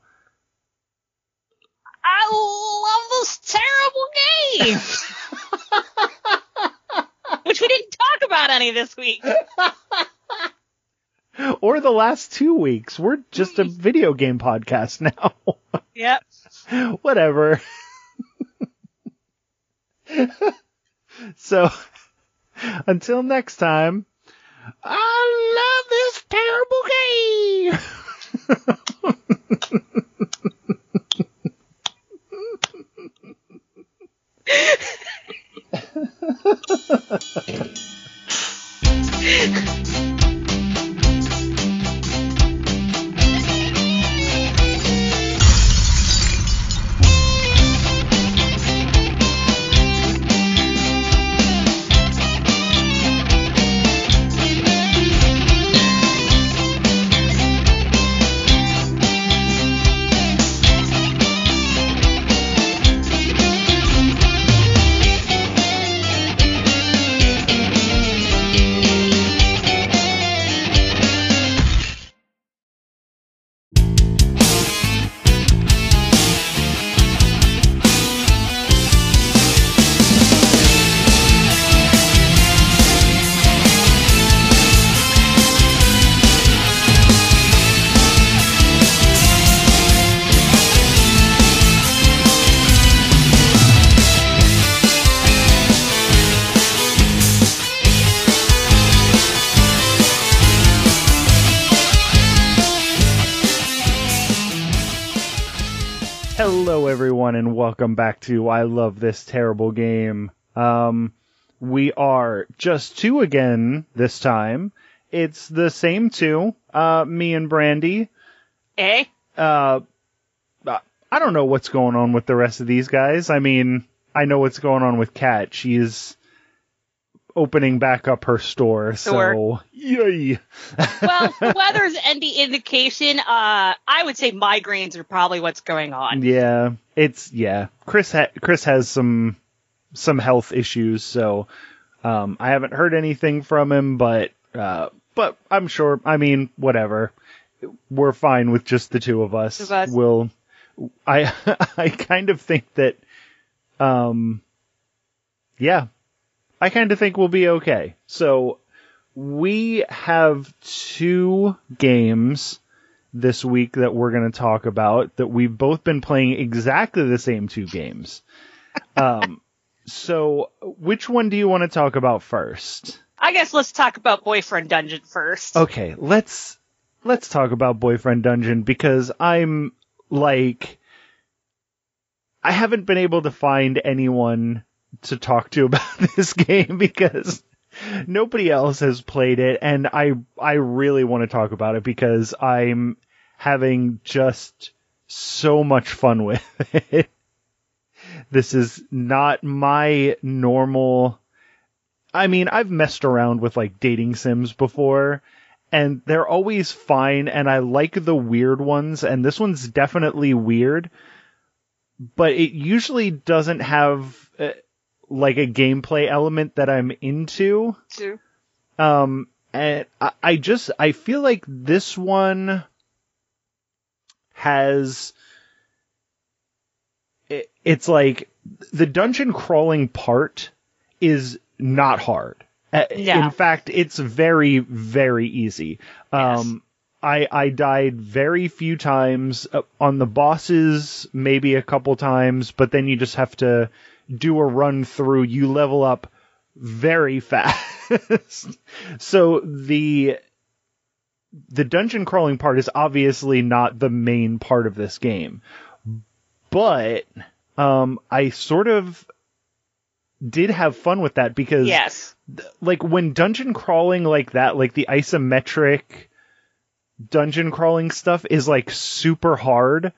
B: I love this terrible game. Which we didn't talk about any this week.
A: Or the last two weeks. We're just a video game podcast now.
B: Yep.
A: Whatever. So, until next time, I love this terrible game! Hello, everyone, and welcome back to I Love This Terrible Game. Um, we are just two again this time. It's the same two, uh, me and Brandy.
B: Eh?
A: Uh, I don't know what's going on with the rest of these guys. I mean, I know what's going on with Kat. She's opening back up her store,
B: Store.
A: so yay.
B: Well, the weather's any indication. Uh, I would say migraines are probably what's going on.
A: Yeah, it's yeah. Chris ha- Chris has some some health issues, so um, I haven't heard anything from him, but uh, but I'm sure. I mean, whatever. We're fine with just the two of us.
B: Of us.
A: We'll. I I kind of think that. Um. Yeah. I kind of think we'll be okay. So, we have two games this week that we're going to talk about that we've both been playing exactly the same two games. Um, so, which one do you want to talk about first?
B: I guess let's talk about Boyfriend Dungeon first.
A: Okay, let's let's talk about Boyfriend Dungeon because I'm like I haven't been able to find anyone to talk to about this game because nobody else has played it, and I I really want to talk about it because I'm having just so much fun with it. This is not my normal. I mean, I've messed around with like dating sims before, and they're always fine, and I like the weird ones, and this one's definitely weird, but it usually doesn't have Uh, like a gameplay element that I'm into.
B: Two.
A: Um, and I, I just, I feel like this one has, it, it's like the dungeon crawling part is not hard. Uh,
B: Yeah.
A: In fact, it's very, very easy.
B: Yes.
A: Um, I, I died very few times uh, on the bosses, maybe a couple times, but then you just have to do a run through. You level up very fast. So the the dungeon crawling part is obviously not the main part of this game, but um, I sort of did have fun with that because
B: Yes.
A: th- like when dungeon crawling like that, like the isometric dungeon crawling stuff is like super hard,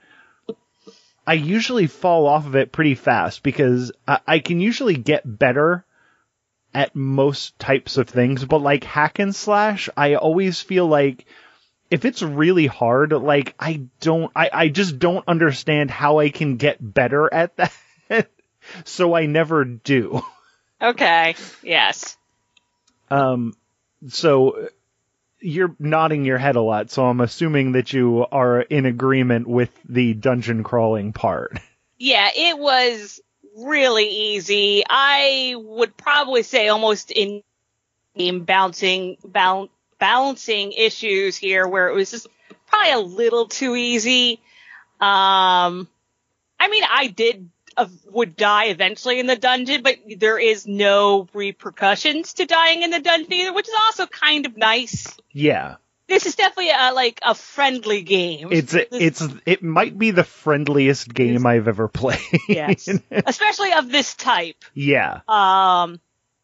A: I usually fall off of it pretty fast because I, I can usually get better at most types of things, but like hack and slash, I always feel like if it's really hard, like I don't, I, I just don't understand how I can get better at that. So I never do.
B: Okay. Yes.
A: Um, so you're nodding your head a lot, so I'm assuming that you are in agreement with the dungeon crawling part.
B: Yeah, it was really easy. I would probably say almost in game bouncing, bal- balancing issues here where it was just probably a little too easy. Um, I mean, I did, uh, would die eventually in the dungeon, but there is no repercussions to dying in the dungeon either, which is also kind of nice.
A: Yeah.
B: This is definitely a, like a friendly game.
A: It's a,
B: This-
A: it's it might be the friendliest game I've ever played.
B: yes, especially of this type.
A: Yeah.
B: Um,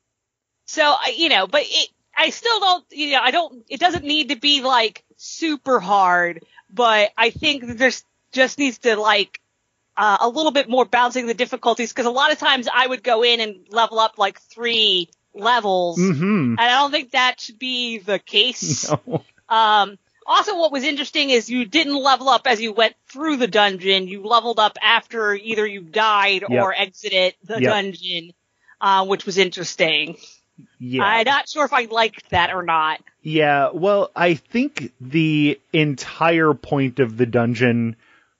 B: so I- you know, but it, I still don't, you know, I don't. It doesn't need to be like super hard, but I think that there's just needs to like uh, a little bit more balancing the difficulties because a lot of times I would go in and level up like three levels,
A: Mm-hmm.
B: and I don't think that should be the case.
A: No.
B: Um, also, what was interesting is you didn't level up as you went through the dungeon. You leveled up after either you died
A: Yep.
B: or exited the
A: Yep.
B: dungeon, uh, which was interesting.
A: Yeah.
B: I'm not sure if I liked that or not.
A: Yeah, well, I think the entire point of the dungeon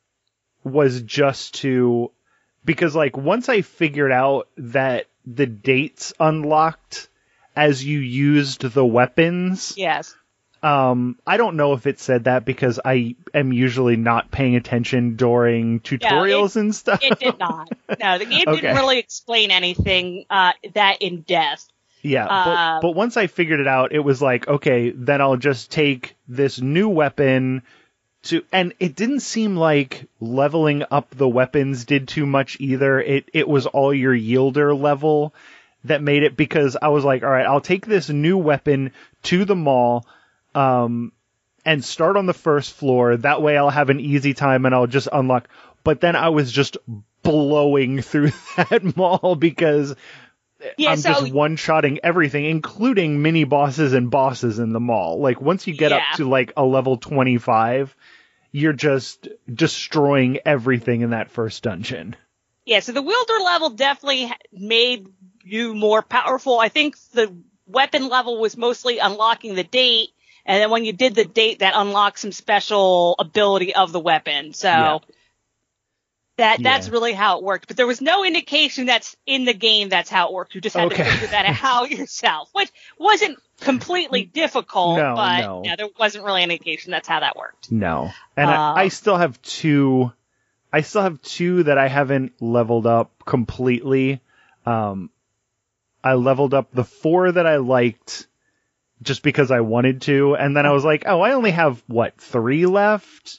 A: was just to, because like once I figured out that the dates unlocked as you used the weapons,
B: Yes.
A: um, I don't know if it said that because I am usually not paying attention during tutorials and stuff.
B: It did not. No, the game
A: Okay.
B: didn't really explain anything uh, that in depth.
A: Yeah,
B: Uh,
A: but, but once I figured it out, it was like, okay, then I'll just take this new weapon, to, and it didn't seem like leveling up the weapons did too much either. It it was all your yielder level that made it, because I was like, all right, I'll take this new weapon to the mall, um, and start on the first floor. That way I'll have an easy time and I'll just unlock. But then I was just blowing through that mall because yeah, I'm so, just one-shotting everything, including mini bosses and bosses in the mall. Like, once you get yeah. up to like a level twenty-five, you're just destroying everything in that first dungeon.
B: Yeah, so the wielder level definitely made you more powerful. I think the weapon level was mostly unlocking the date, and then when you did the date, that unlocked some special ability of the weapon. So yeah. that that's yeah. really how it worked. But there was no indication that's in the game that's how it worked. You just had okay. to figure that out yourself, which wasn't completely difficult,
A: no,
B: but
A: no.
B: Yeah, there wasn't really an indication that's how that worked.
A: No. And uh, I, I still have two... I still have two that I haven't leveled up completely. Um, I leveled up the four that I liked just because I wanted to, and then I was like, oh, I only have, what, three left?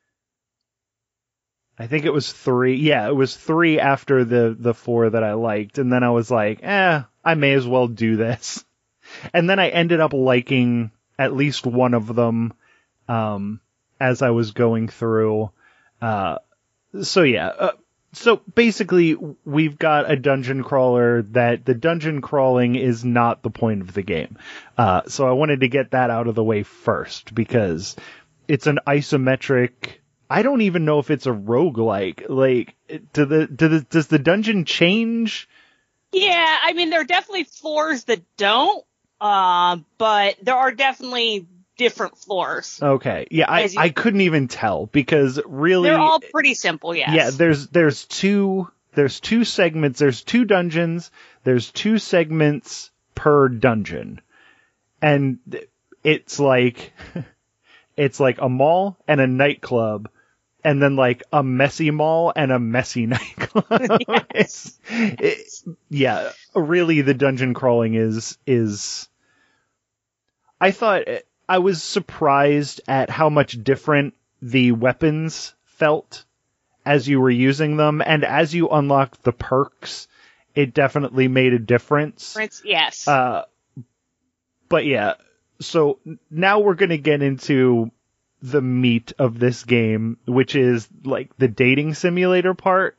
A: I think it was three. Yeah, it was three after the, the four that I liked, and then I was like, eh, I may as well do this. And then I ended up liking at least one of them um, as I was going through. Uh, So yeah, uh, so basically we've got a dungeon crawler that the dungeon crawling is not the point of the game. Uh, so I wanted to get that out of the way first because it's an isometric. I don't even know if it's a roguelike. Like, do the, do the, does the dungeon change?
B: Yeah, I mean, there are definitely floors that don't, uh, but there are definitely different floors.
A: Okay. Yeah, I, you, I couldn't even tell because really
B: they're all pretty simple, yes.
A: Yeah, there's there's two there's two segments, there's two dungeons, there's two segments per dungeon. And it's like it's like a mall and a nightclub and then like a messy mall and a messy nightclub. Yes. it, yeah, really the dungeon crawling is is I thought it, I was surprised at how much different the weapons felt as you were using them, and as you unlocked the perks, it definitely made a difference.
B: Yes.
A: Uh, but yeah, so now we're going to get into the meat of this game, which is like the dating simulator part.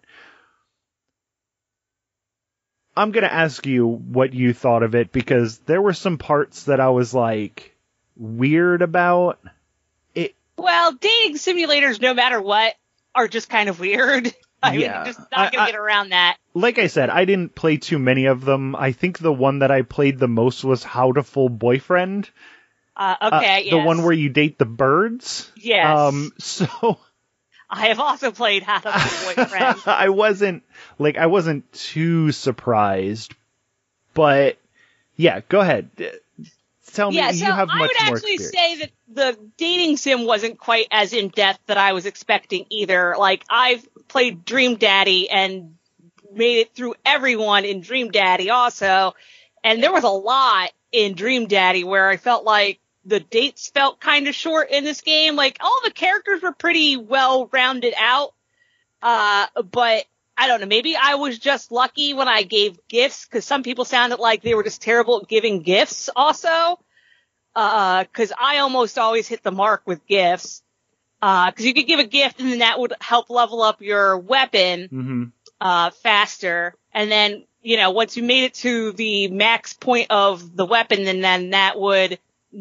A: I'm going to ask you what you thought of it, because there were some parts that I was like, weird about it.
B: Well, dating simulators, no matter what, are just kind of weird. I
A: yeah,
B: mean, just not gonna I, get around that.
A: Like I said, I didn't play too many of them. I think the one that I played the most was How to Fool Boyfriend.
B: Uh, okay,
A: uh,
B: yes.
A: The one where you date the birds.
B: Yes.
A: Um, so
B: I have also played How to Fool Boyfriend.
A: I wasn't like I wasn't too surprised, but yeah, go ahead. Tell me,
B: yeah, so
A: you have much
B: I would
A: more
B: actually
A: experience.
B: say that the dating sim wasn't quite as in depth that I was expecting either. Like, I've played Dream Daddy and made it through everyone in Dream Daddy also, and there was a lot in Dream Daddy where I felt like the dates felt kind of short in this game. Like, all the characters were pretty well rounded out, uh, but I don't know, maybe I was just lucky when I gave gifts, because some people sounded like they were just terrible at giving gifts also. Uh, cause I almost always hit the mark with gifts. Uh, cause you could give a gift and then that would help level up your weapon,
A: mm-hmm.
B: uh, faster. And then, you know, once you made it to the max point of the weapon, then, then that would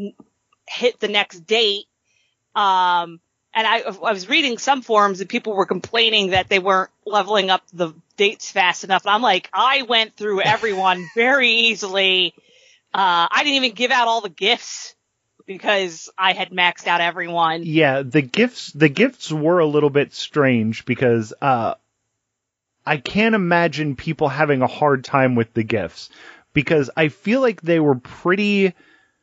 B: hit the next date. Um, And I, I was reading some forums and people were complaining that they weren't leveling up the dates fast enough. And I'm like, I went through everyone very easily. Uh, I didn't even give out all the gifts because I had maxed out everyone.
A: Yeah, the gifts, the gifts were a little bit strange because, uh, I can't imagine people having a hard time with the gifts because I feel like they were pretty,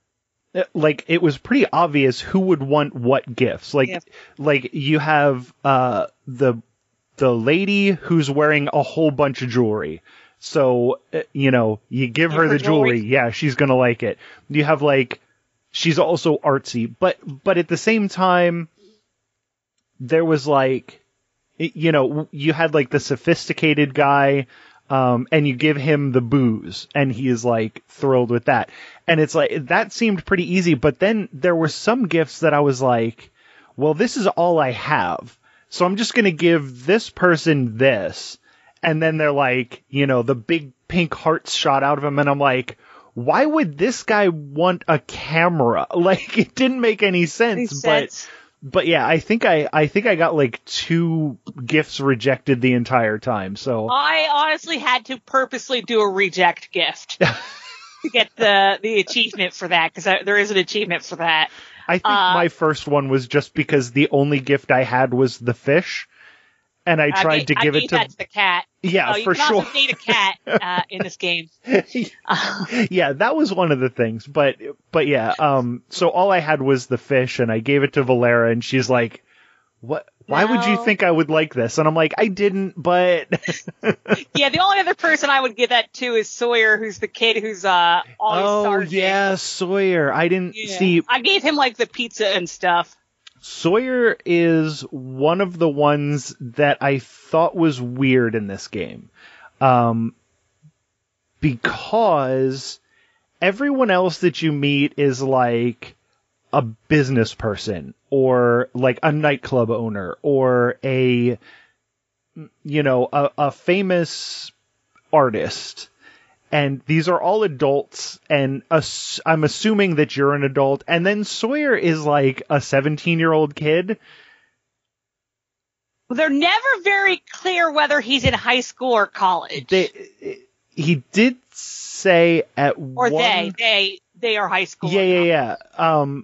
A: like, it was pretty obvious who would want what gifts. Like, yeah. like you have, uh, the, the lady who's wearing a whole bunch of jewelry. So, you know, you give her the jewelry. Yeah, she's gonna like it. You have, like, she's also artsy. But, but at the same time, there was like, you know, you had like the sophisticated guy, um, and you give him the booze, and he is like thrilled with that. And it's like, that seemed pretty easy, but then there were some gifts that I was like, well, this is all I have. So I'm just going to give this person this. And then they're like, you know, the big pink hearts shot out of him. And I'm like, why would this guy want a camera? Like, it didn't make any sense.
B: Makes
A: but,
B: sense.
A: but yeah, I think I, I think I got like two gifts rejected the entire time. So
B: I honestly had to purposely do a reject gift to get the, the achievement for that, because there is an achievement for that.
A: I think
B: uh,
A: my first one was just because the only gift I had was the fish. And I tried
B: I gave,
A: to give
B: I
A: it
B: gave
A: to
B: that to the cat.
A: Yeah,
B: oh, you
A: for
B: can
A: sure.
B: also date a cat uh, in this game.
A: Yeah, that was one of the things. But but yeah, um so all I had was the fish, and I gave it to Valera, and she's like, "What? Why
B: No.
A: would you think I would like this?" And I'm like, "I didn't, but
B: Yeah, the only other person I would give that to is Sawyer, who's the kid who's uh always
A: oh
B: starving.
A: yeah, Sawyer. I didn't
B: Yeah.
A: see
B: I gave him like the pizza and stuff.
A: Sawyer is one of the ones that I thought was weird in this game. Um, because everyone else that you meet is like a business person or like a nightclub owner or a, you know, a, a famous artist. And these are all adults, and ass- I'm assuming that you're an adult. And then Sawyer is like a seventeen-year-old kid.
B: They're never very clear whether he's in high school or college.
A: They, he did say at
B: or
A: one...
B: they, they, they are high school.
A: Yeah, yeah, yeah. Um,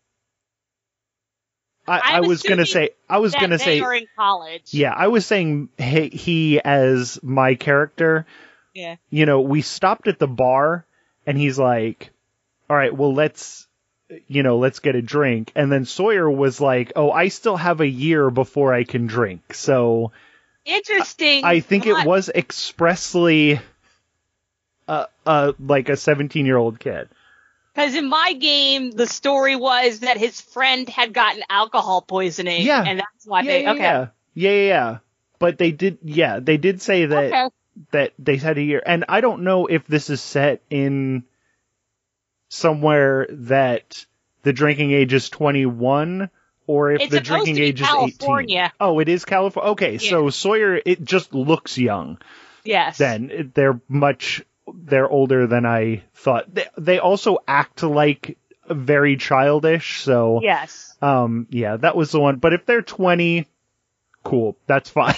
A: I, I
B: I'm
A: was gonna
B: assuming
A: say, I was
B: that
A: gonna
B: they
A: say,
B: are in college.
A: yeah, I was saying he, he as my character.
B: Yeah.
A: You know, we stopped at the bar, and he's like, all right, well, let's, you know, let's get a drink. And then Sawyer was like, oh, I still have a year before I can drink. So
B: Interesting.
A: I think
B: but-
A: it was expressly, uh, uh, like a seventeen-year-old kid.
B: Because in my game, the story was that his friend had gotten alcohol poisoning.
A: Yeah.
B: And that's why
A: Yeah,
B: they,
A: yeah,
B: okay.
A: yeah, yeah, yeah, yeah. But they did, yeah, they did say that,
B: Okay.
A: that they had a year. And I don't know if this is set in somewhere that the drinking age is twenty-one or if
B: It's
A: the
B: supposed
A: drinking
B: to be
A: age is
B: California.
A: eighteen. Oh, it is California. Okay,
B: Yeah.
A: so Sawyer, it just looks young.
B: Yes.
A: Then It- they're much, they're older than I thought. They, they also act like very childish. So,
B: Yes.
A: um, yeah, that was the one. But if they're twenty, cool, that's fine.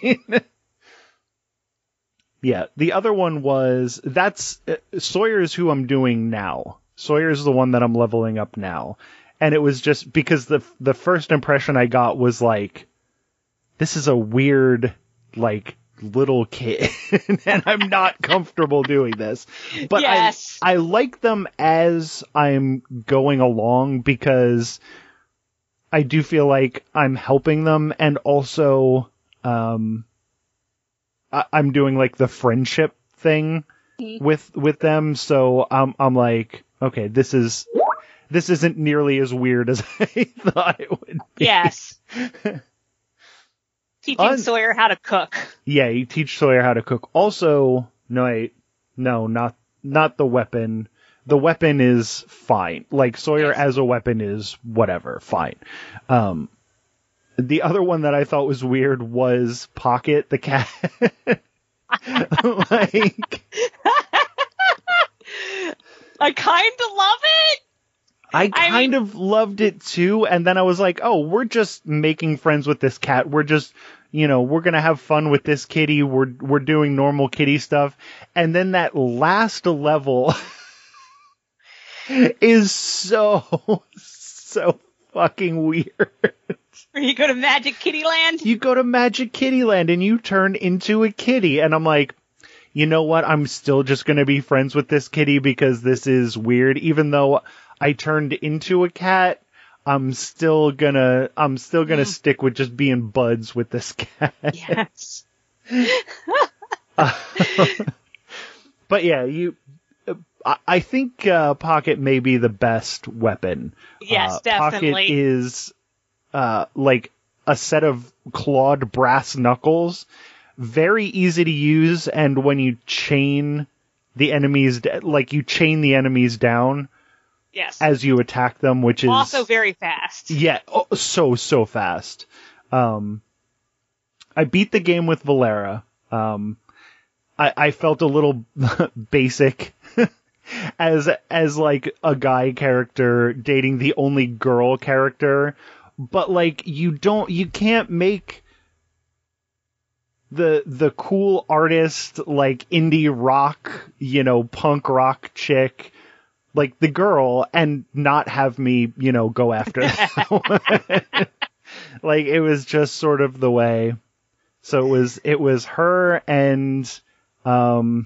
A: Yeah, the other one was, that's, uh, Sawyer's who I'm doing now. Sawyer's the one that I'm leveling up now. And it was just because the the first impression I got was like, this is a weird, like, little kid. And I'm not comfortable doing this. But
B: Yes.
A: I, I like them as I'm going along because I do feel like I'm helping them, and also, um, I, I'm doing like the friendship thing
B: Mhm.
A: with with them. So I'm I'm like, okay, this is this isn't nearly as weird as I thought it would be.
B: Yes. Teaching
A: Un-
B: Sawyer how to cook.
A: Yeah, you teach Sawyer how to cook. Also, no, wait, no, not not the weapon. The weapon is fine. Like, Sawyer
B: Yes.
A: as a weapon is whatever, fine. Um, the other one that I thought was weird was Pocket the cat. Like,
B: I kind of love it.
A: I
B: I
A: kind
B: mean-
A: of loved it too, and then I was like, oh, we're just making friends with this cat. We're just, you know, we're gonna have fun with this kitty. We're we're doing normal kitty stuff. And then that last level is so so fucking weird.
B: Where you go to Magic Kitty Land.
A: You go to Magic Kitty Land and you turn into a kitty, and I'm like, you know what? I'm still just gonna be friends with this kitty because this is weird, even though I turned into a cat. I'm still gonna, I'm still gonna
B: Mm.
A: stick with just being buds with this cat.
B: Yes.
A: Uh, but yeah, you, I, I think uh, Pocket may be the best weapon.
B: Yes,
A: Uh,
B: definitely.
A: Pocket is, uh, like, a set of clawed brass knuckles. Very easy to use, and when you chain the enemies, like you chain the enemies down
B: yes.
A: as you attack them, which is
B: also very fast.
A: Yeah, oh, so, so fast. Um, I beat the game with Valera. Um, I, I felt a little basic as, as like a guy character dating the only girl character, but like you don't, you can't make the, the cool artist, like indie rock, you know, punk rock chick, like the girl, and not have me, you know, go after that. Like, it was just sort of the way. So it was, it was her and, um,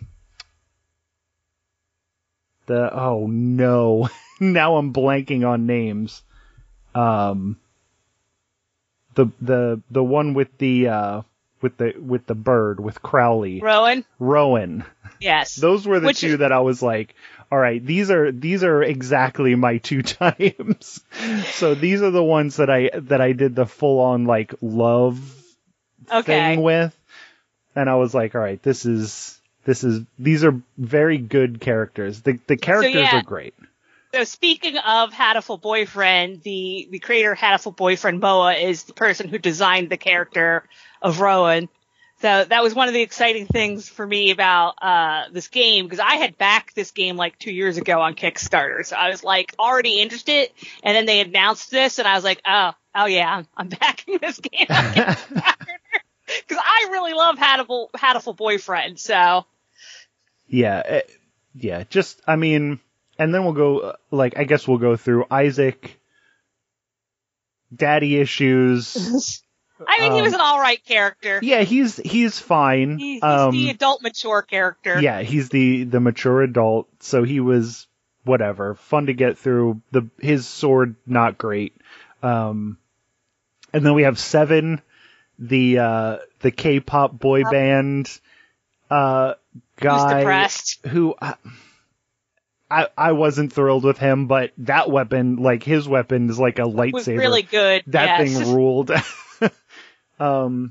A: the, oh no, now I'm blanking on names. Um, the, the, the one with the, uh, with the, with the bird, with Crowley.
B: Rowan?
A: Rowan.
B: Yes.
A: Those were the
B: Which
A: two
B: is-
A: that I was like, all right, these are, these are exactly my two times. So these are the ones that I, that I did the full on like love
B: Okay.
A: thing with. And I was like, all right, this is, this is, these are very good characters. The, the characters
B: yeah.
A: are great.
B: So speaking of Hatoful Boyfriend, the, the creator of Hatoful Boyfriend, Moa, is the person who designed the character of Rowan. So that was one of the exciting things for me about uh this game, because I had backed this game like two years ago on Kickstarter. So I was like already interested, and then they announced this, and I was like, oh, oh yeah, I'm, I'm backing this game on Kickstarter. Because I really love Hatoful, Hatoful Boyfriend, so.
A: Yeah, eh, yeah, just, I mean, and then we'll go, uh, like, I guess we'll go through Isaac, daddy issues.
B: I mean, he
A: Um,
B: was an alright character.
A: Yeah, he's, he's fine.
B: He, he's
A: um,
B: the adult mature character.
A: Yeah, he's the, the mature adult, so he was, whatever, fun to get through. The, his sword, not great. Um, and then we have Seven, the, uh, the K-pop boy
B: Yep.
A: band, uh, guy.
B: Who's depressed.
A: Who, uh, I, I wasn't thrilled with him, but that weapon, like, his weapon is like a lightsaber.
B: Was really good.
A: That
B: yes.
A: thing ruled. um,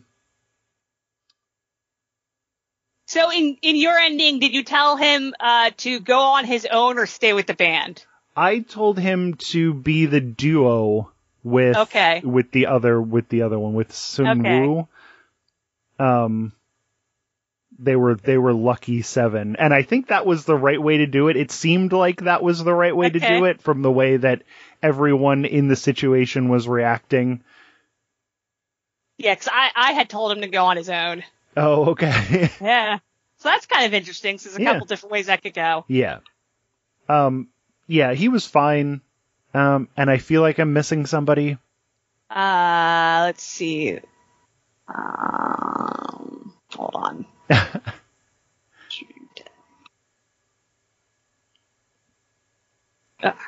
B: So in, in your ending, did you tell him uh, to go on his own or stay with the band?
A: I told him to be the duo with
B: Okay.
A: with the other with the other one with Sun
B: Okay.
A: Woo. Um, they were they were lucky seven, and I think that was the right way to do it. It seemed like that was the right way to
B: Okay.
A: do it from the way that everyone in the situation was reacting.
B: Yeah, 'cause I, I had told him to go on his own.
A: Oh, okay.
B: Yeah. So that's kind of interesting. So there's a
A: Yeah.
B: couple different ways that could go.
A: Yeah. Um, yeah, he was fine. Um, and I feel like I'm missing somebody.
B: Uh, let's see. Um, hold on. Uh,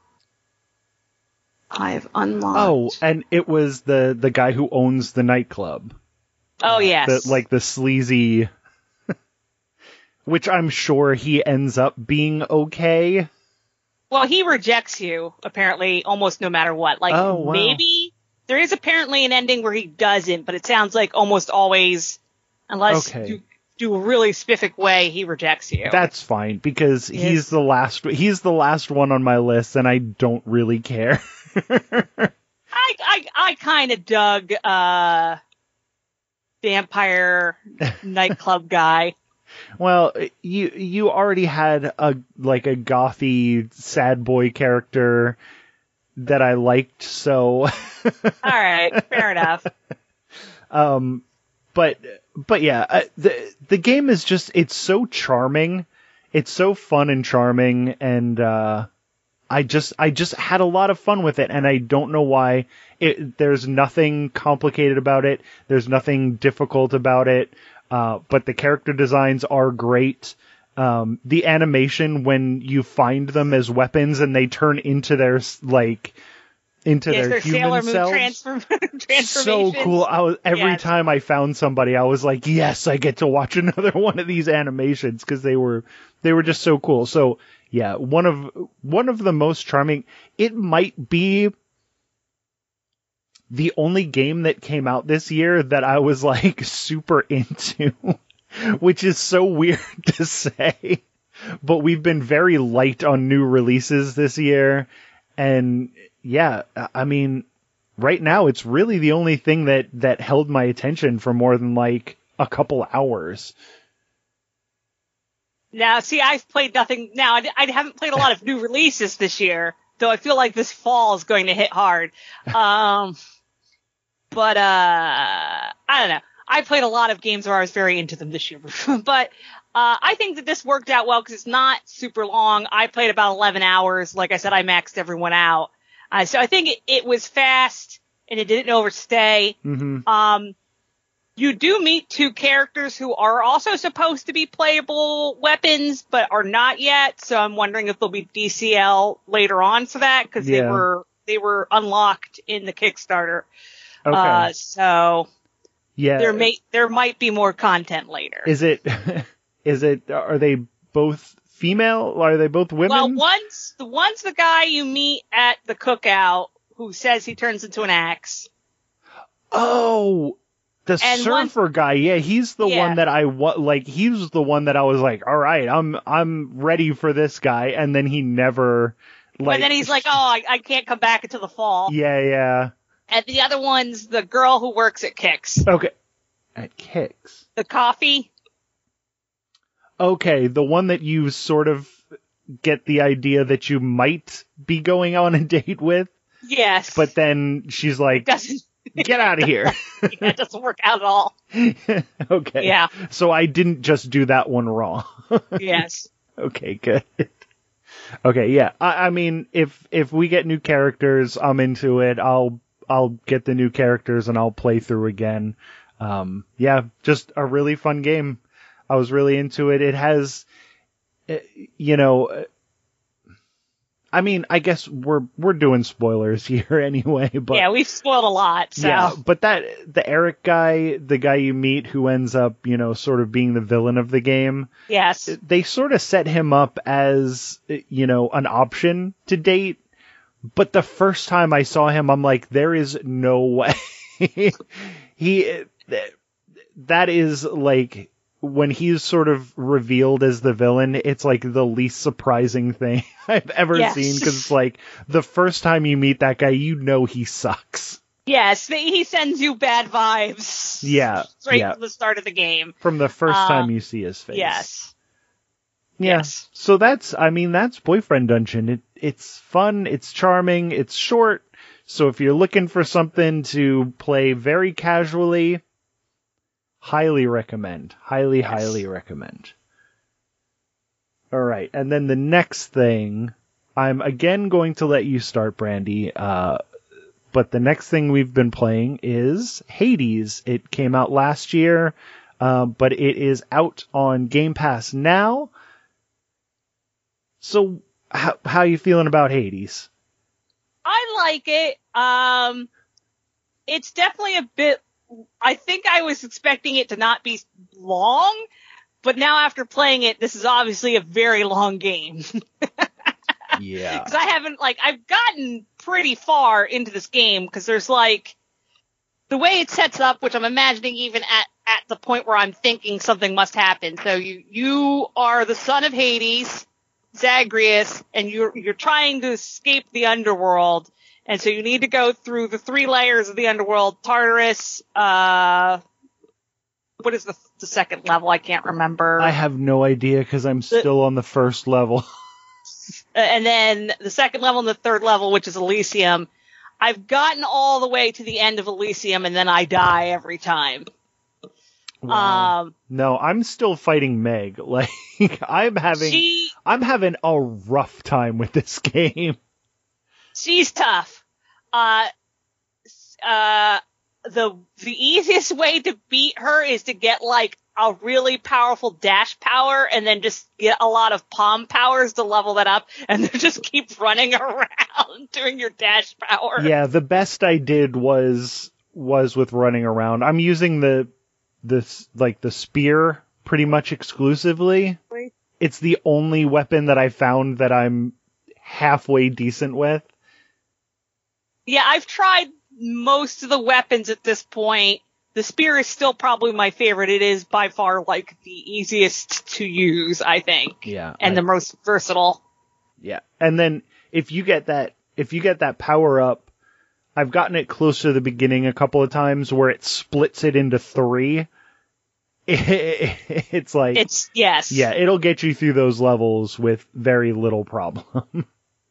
B: I've unlocked.
A: Oh, and it was the, the guy who owns the nightclub.
B: Oh, yes.
A: The, like the sleazy, which I'm sure he ends up being okay.
B: Well, he rejects you, apparently, almost no matter what. Like,
A: Oh, wow.
B: maybe there is apparently an ending where he doesn't, but it sounds like almost always, unless
A: Okay.
B: you do a really specific way, he rejects you.
A: That's fine because
B: Yes.
A: he's the last, he's the last one on my list and I don't really care.
B: I, I, I kind of dug, uh, vampire nightclub guy.
A: Well, you you already had a like a gothy sad boy character that I liked, so
B: All right, fair enough.
A: um but but yeah, uh, the the game is just it's so charming. It's so fun and charming, and uh I just I just had a lot of fun with it, and I don't know why. It, there's nothing complicated about it. There's nothing difficult about it. Uh, but the character designs are great. Um, the animation when you find them as weapons and they turn into their like into
B: Yes,
A: their
B: their
A: human
B: Sailor Moon
A: selves.
B: transform-
A: So
B: transformations.
A: cool. I was every
B: Yes.
A: time I found somebody, I was like, yes, I get to watch another one of these animations because they were they were just so cool. So yeah, one of one of the most charming. It might be the only game that came out this year that I was like super into, which is so weird to say, but we've been very light on new releases this year. And yeah, I mean, right now it's really the only thing that, that held my attention for more than like a couple hours.
B: Now, see, I've played nothing. Now, I, I haven't played a lot of new releases this year, though I feel like this fall is going to hit hard. Um, but, uh, I don't know. I played a lot of games where I was very into them this year. But, uh, I think that this worked out well because it's not super long. I played about eleven hours. Like I said, I maxed everyone out. Uh, so I think it, it was fast and it didn't overstay.
A: Mm-hmm.
B: Um, You do meet two characters who are also supposed to be playable weapons, but are not yet. So I'm wondering if there'll be D C L later on for that, because
A: Yeah.
B: they were they were unlocked in the Kickstarter.
A: Okay.
B: Uh, so
A: yeah.
B: there may there might be more content later.
A: Is it, is it, are they both female? Are they both women?
B: Well, one's the one's the guy you meet at the cookout who says he turns into an axe.
A: Oh, the
B: And
A: surfer
B: one,
A: guy. Yeah, he's the
B: yeah.
A: one that I wa- like. He was the one that I was like, all right, I'm I'm ready for this guy. And then he never like.
B: And then he's like, oh, I, I can't come back until the fall.
A: Yeah, yeah.
B: And the other one's the girl who works at Kix.
A: Okay. At Kix.
B: The coffee.
A: Okay, the one that you sort of get the idea that you might be going on a date with,
B: Yes.
A: but then she's like,
B: doesn't
A: get out of here.
B: yeah, it doesn't work out at all.
A: Okay.
B: Yeah.
A: So I didn't just do that one wrong.
B: Yes.
A: Okay, good. Okay, yeah. I, I mean, if if we get new characters, I'm into it. I'll I'll get the new characters and I'll play through again. Um, yeah, just a really fun game. I was really into it. It has, you know, I mean, I guess we're we're doing spoilers here anyway, but
B: yeah, we've spoiled a lot. So
A: yeah, but that the Eric guy, the guy you meet who ends up, you know, sort of being the villain of the game.
B: yes,
A: They sort of set him up as, you know, an option to date. But the first time I saw him, I'm like, there is no way. he, that is like, when he's sort of revealed as the villain, it's like the least surprising thing I've ever
B: Yes.
A: seen. Cause it's like, the first time you meet that guy, you know he sucks.
B: yes, he sends you bad vibes.
A: Yeah.
B: straight
A: yeah.
B: from the start of the game.
A: From the first
B: Uh,
A: time you see his face.
B: Yes.
A: Yeah.
B: Yes.
A: So that's, I mean, that's Boyfriend Dungeon. It, it's fun, it's charming, it's short. So if you're looking for something to play very casually, highly recommend. Highly,
B: Yes.
A: highly recommend. All right. And then the next thing, I'm again going to let you start, Brandy. Uh, but the next thing we've been playing is Hades. It came out last year, uh, but it is out on Game Pass now. So how how you feeling about Hades?
B: I like it. Um, it's definitely a bit. I think I was expecting it to not be long, but now after playing it, this is obviously a very long game.
A: Yeah.
B: Because I haven't, like, I've gotten pretty far into this game, because there's, like, the way it sets up, which I'm imagining even at, at the point where I'm thinking something must happen. So you, you are the son of Hades, Zagreus, and you're, you're trying to escape the underworld. And so you need to go through the three layers of the underworld, Tartarus, uh, what is the, the second level? I can't remember.
A: I have no idea because I'm still on the first level.
B: And then the second level and the third level, which is Elysium. I've gotten all the way to the end of Elysium, and then I die every time.
A: Wow.
B: Um,
A: No, I'm still fighting Meg. Like, I'm having,
B: she,
A: I'm having a rough time with this game.
B: she's tough. Uh, uh, the, the easiest way to beat her is to get, like, a really powerful dash power and then just get a lot of palm powers to level that up, and then just keep running around doing your dash power.
A: Yeah, the best I did was, was with running around. I'm using the, this, like, the spear pretty much exclusively. It's the only weapon that I found that I'm halfway decent with.
B: Yeah, I've tried most of the weapons at this point. The spear is still probably my favorite. It is by far like the easiest to use, I think.
A: Yeah.
B: And
A: I,
B: the most versatile.
A: Yeah. And then if you get that, if you get that power up, I've gotten it close to the beginning a couple of times where it splits it into three. It, it's like,
B: it's, yes.
A: Yeah, it'll get you through those levels with very little problem.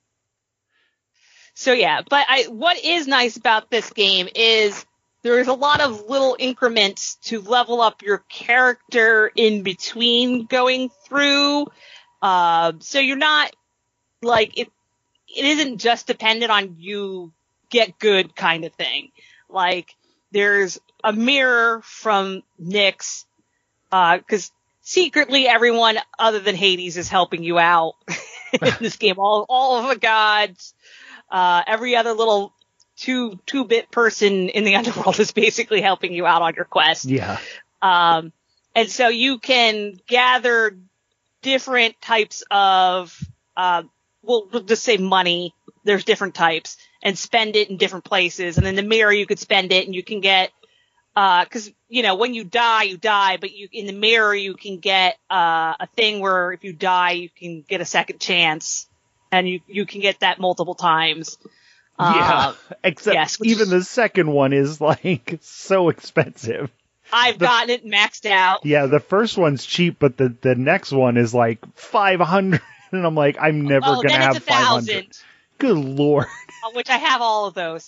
B: So yeah, but I, what is nice about this game is there's a lot of little increments to level up your character in between going through. Uh, so you're not like, it, it isn't just dependent on you get good kind of thing. Like there's a mirror from Nyx, uh, cause secretly everyone other than Hades is helping you out in this game. All, all of the gods, uh, every other little two, two bit person in the underworld is basically helping you out on your quest.
A: Yeah.
B: Um, and so you can gather different types of, uh, we'll, we'll just say money. There's different types and spend it in different places. And in the mirror, you could spend it and you can get, uh, cause, you know, when you die, you die, but you, in the mirror, you can get, uh, a thing where if you die, you can get a second chance and you, you can get that multiple times.
A: Yeah.
B: Uh,
A: except
B: yes,
A: even the second one is like so expensive.
B: I've
A: the,
B: gotten it maxed out.
A: Yeah. The first one's cheap, but the, the next one is like five hundred. And I'm like, I'm never
B: oh,
A: going to have five hundred. Good Lord.
B: Which I have all of those.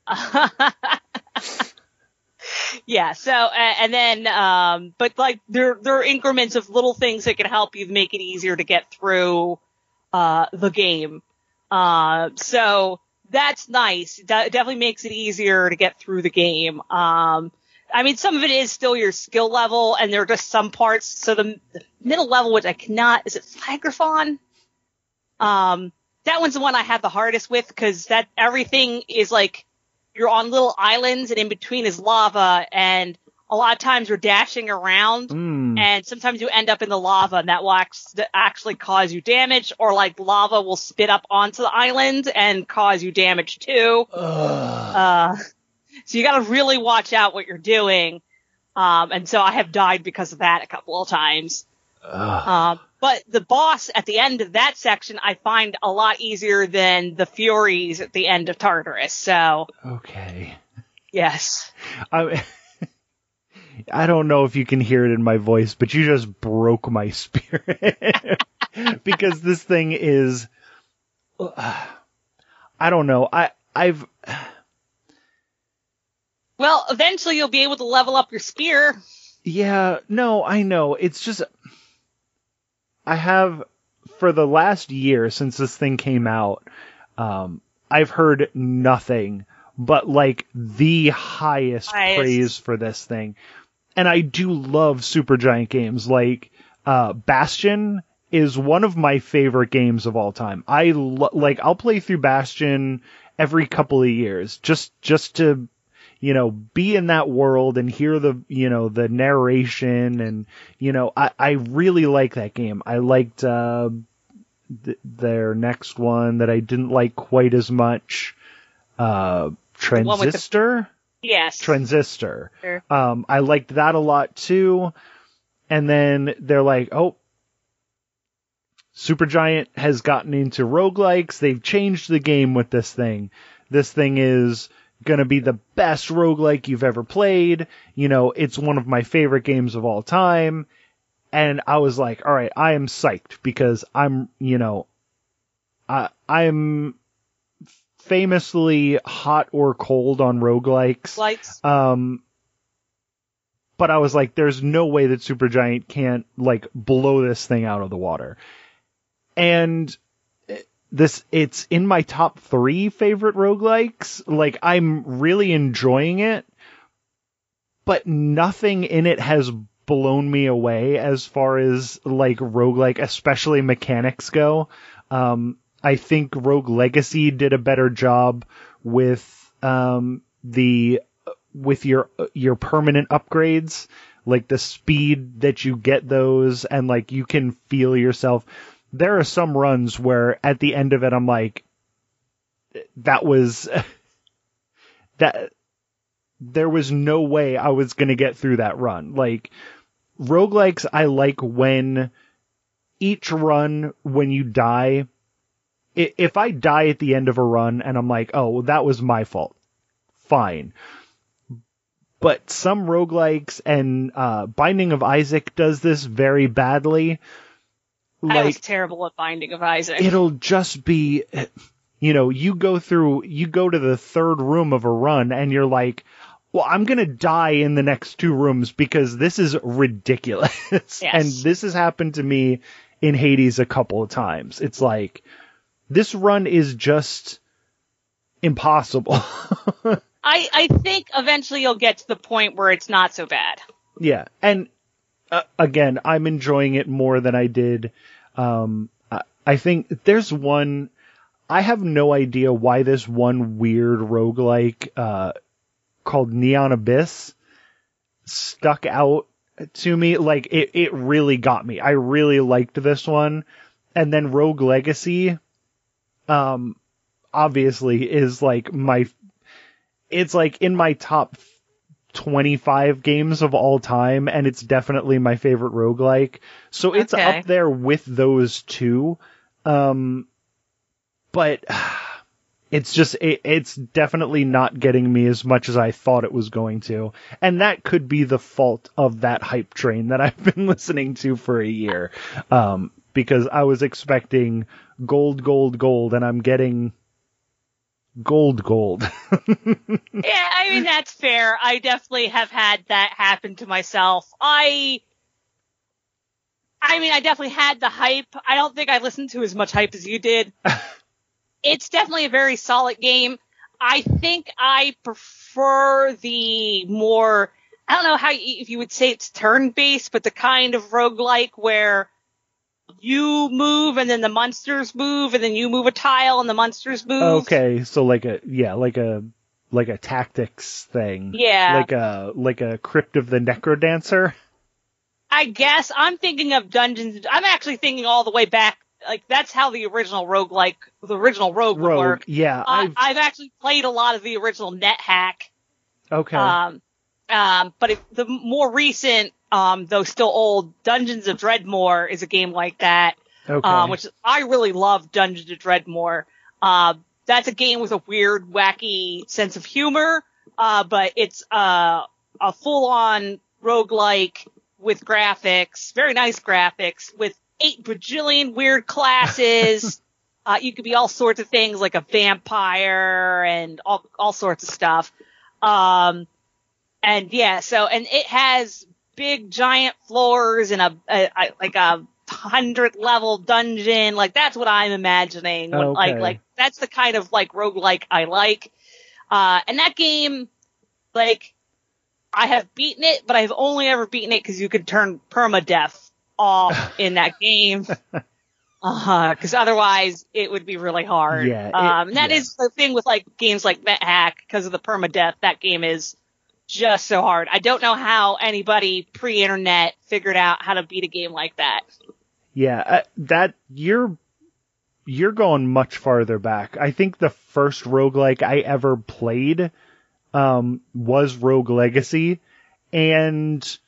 B: Yeah, so, uh, and then, um, but like, there, there are increments of little things that can help you make it easier to get through, uh, the game. Uh, so that's nice. It definitely makes it easier to get through the game. Um, I mean, some of it is still your skill level, and there are just some parts. So the, the middle level, which I cannot, is it Flagraphon? Um, that one's the one I have the hardest with, because that, everything is like, you're on little islands and in between is lava, and a lot of times you're dashing around
A: mm.
B: and sometimes you end up in the lava, and that will actually cause you damage, or like lava will spit up onto the island and cause you damage too. Uh, so you gotta really watch out what you're doing. Um, and so I have died because of that a couple of times. Um, but the boss at the end of that section, I find a lot easier than the Furies at the end of Tartarus. So.
A: Okay.
B: Yes.
A: I, I don't know if you can hear it in my voice, but you just broke my spirit. Because this thing is, uh, I don't know. I, I've.
B: Well, eventually you'll be able to level up your spear.
A: Yeah, no, I know. It's just, I have, for the last year since this thing came out, um, I've heard nothing but like the highest, highest praise for this thing. And I do love Supergiant games. Like, uh, Bastion is one of my favorite games of all time. I lo- like, I'll play through Bastion every couple of years just, just to, you know, be in that world and hear the, you know, the narration. And, you know, I, I really like that game. I liked, uh, th- their next one that I didn't like quite as much, uh, Transistor?
B: The... Yes.
A: Transistor.
B: Sure.
A: Um, I liked that a lot too. And then they're like, oh, Supergiant has gotten into roguelikes. They've changed the game with this thing. This thing is gonna be the best roguelike you've ever played. You know, it's one of my favorite games of all time. And I was like, all right, I am psyched because I'm, you know, I, I'm famously hot or cold on roguelikes.
B: Lights.
A: Um, but I was like, there's no way that Supergiant can't like blow this thing out of the water. And this, it's in my top three favorite roguelikes. Like, I'm really enjoying it, but nothing in it has blown me away as far as like roguelike, especially mechanics go. Um, I think Rogue Legacy did a better job with, um, the, with your, your permanent upgrades, like the speed that you get those, and like you can feel yourself. There are some runs where at the end of it, I'm like, that was, that there was no way I was going to get through that run. Like, roguelikes, I like when each run, when you die, if I die at the end of a run and I'm like, oh, well, that was my fault, fine. But some roguelikes, and uh, Binding of Isaac does this very badly.
B: Like, I was terrible at Binding of Isaac.
A: It'll just be, you know, you go through, you go to the third room of a run and you're like, well, I'm going to die in the next two rooms because this is ridiculous. Yes. And this has happened to me in Hades a couple of times. It's like, this run is just impossible.
B: I, I think eventually you'll get to the point where it's not so bad.
A: Yeah. And uh, again, I'm enjoying it more than I did. Um, I, I think there's one, I have no idea why this one weird roguelike, uh, called Neon Abyss stuck out to me. Like, it, it really got me. I really liked this one. And then Rogue Legacy, um, obviously is like my, it's like in my top twenty-five games of all time, and it's definitely my favorite roguelike. So it's
B: okay.
A: up there with those two. Um, but it's just, it, it's definitely not getting me as much as I thought it was going to. And that could be the fault of that hype train that I've been listening to for a year. Um, because I was expecting gold, gold, gold, and I'm getting gold, gold.
B: Yeah, I mean, that's fair. I definitely have had that happen to myself. I, I mean, I definitely had the hype. I don't think I listened to as much hype as you did. It's definitely a very solid game. I think I prefer the more, I don't know how you, if you would say it's turn-based, but the kind of roguelike where you move and then the monsters move and then you move a tile and the monsters move.
A: Okay, so like a, yeah, like a, like a tactics thing.
B: Yeah.
A: Like a, like a Crypt of the Necrodancer.
B: I guess I'm thinking of Dungeons. I'm actually thinking all the way back. Like, that's how the original roguelike, the original Rogue,
A: Rogue
B: work.
A: Yeah.
B: I've, I've actually played a lot of the original NetHack.
A: Okay.
B: Um, um, but if the more recent, um, though still old, Dungeons of Dreadmore is a game like that.
A: Okay.
B: Um, which I really love Dungeons of Dreadmore. Uh, that's a game with a weird, wacky sense of humor. Uh, but it's, uh, a full-on roguelike with graphics, very nice graphics, with eight bajillion weird classes. uh, you could be all sorts of things, like a vampire and all, all sorts of stuff. Um, and yeah, so, and it has big giant floors and a, a, a like a hundred level dungeon. Like, that's what I'm imagining. When,
A: okay.
B: Like, like, that's the kind of, like, roguelike I like. Uh, and that game, like, I have beaten it, but I've only ever beaten it because you could turn permadeath off in that game. Uh-huh, because otherwise it would be really hard.
A: Yeah. It,
B: um, and that
A: yeah.
B: is the thing with, like, games like NetHack, because of the permadeath, that game is just so hard. I don't know how anybody pre-internet figured out how to beat a game like that.
A: Yeah, uh, that, you're, you're going much farther back. I think the first roguelike I ever played, um, was Rogue Legacy, and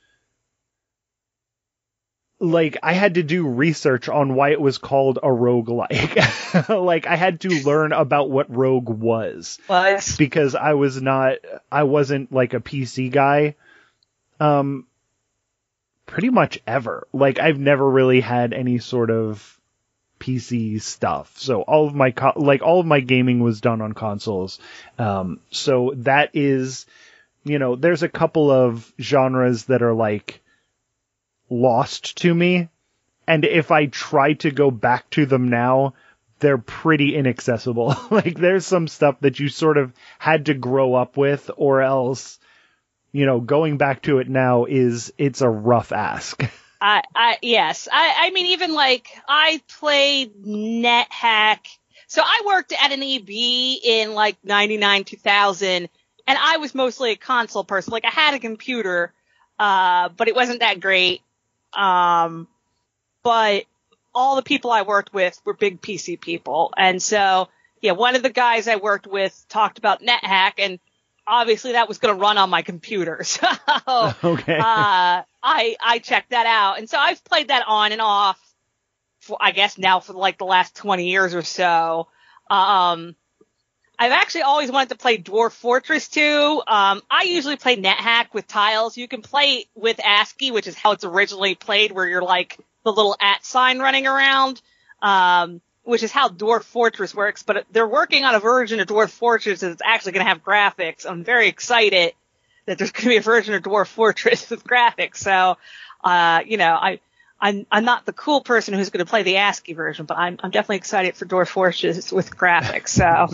A: like, I had to do research on why it was called a roguelike. Like, I had to learn about what Rogue was.
B: What?
A: Because I was not, I wasn't like a P C guy. Um, pretty much ever. Like, I've never really had any sort of P C stuff. So all of my, co- like, all of my gaming was done on consoles. Um, so that is, you know, there's a couple of genres that are like, lost to me, and if I try to go back to them now, they're pretty inaccessible. Like, there's some stuff that you sort of had to grow up with, or else, you know, going back to it now is, it's a rough ask.
B: I, I, yes. I, I mean, even like, I played NetHack. So I worked at an E B in like ninety-nine, two thousand, and I was mostly a console person. Like, I had a computer, uh, but it wasn't that great. Um, but all the people I worked with were big P C people. And so, yeah, one of the guys I worked with talked about NetHack, and obviously that was going to run on my computer. So,
A: okay.
B: uh, I, I checked that out. And so I've played that on and off for, I guess now for like the last twenty years or so. Um, I've actually always wanted to play Dwarf Fortress two. Um, I usually play NetHack with tiles. You can play with ASCII, which is how it's originally played, where you're like the little at sign running around, um, which is how Dwarf Fortress works. But they're working on a version of Dwarf Fortress that's actually going to have graphics. I'm very excited that there's going to be a version of Dwarf Fortress with graphics. So, uh, you know, I, I'm, I'm not the cool person who's going to play the ASCII version, but I'm, I'm definitely excited for Dwarf Fortress with graphics. So.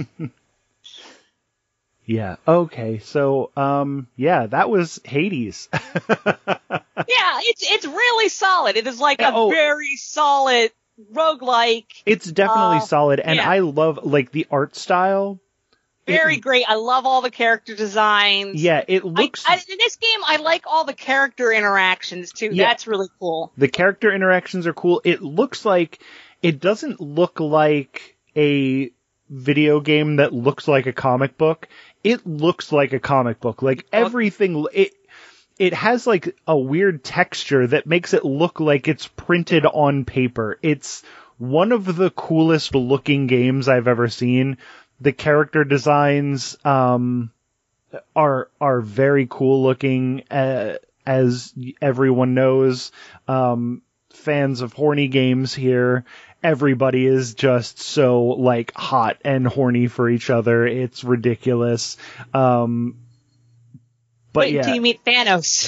A: Yeah. Okay. So, um, yeah, that was Hades.
B: Yeah, it's it's really solid. It is like a
A: oh,
B: very solid roguelike.
A: It's definitely
B: uh,
A: solid, and
B: yeah.
A: I love like the art style.
B: Very
A: it,
B: great. I love all the character designs.
A: Yeah, it looks.
B: I, I, in this game, I like all the character interactions too.
A: Yeah,
B: that's really cool.
A: The character interactions are cool. It looks like it doesn't look like a video game that looks like a comic book. It looks like a comic book. Like everything, it it has like a weird texture that makes it look like it's printed on paper. It's one of the coolest looking games I've ever seen. The character designs um, are are very cool looking, uh, as everyone knows. Um, fans of horny games here. Everybody is just so, like, hot and horny for each other. It's ridiculous. Um, but
B: Wait
A: yeah.
B: until you meet Thanos.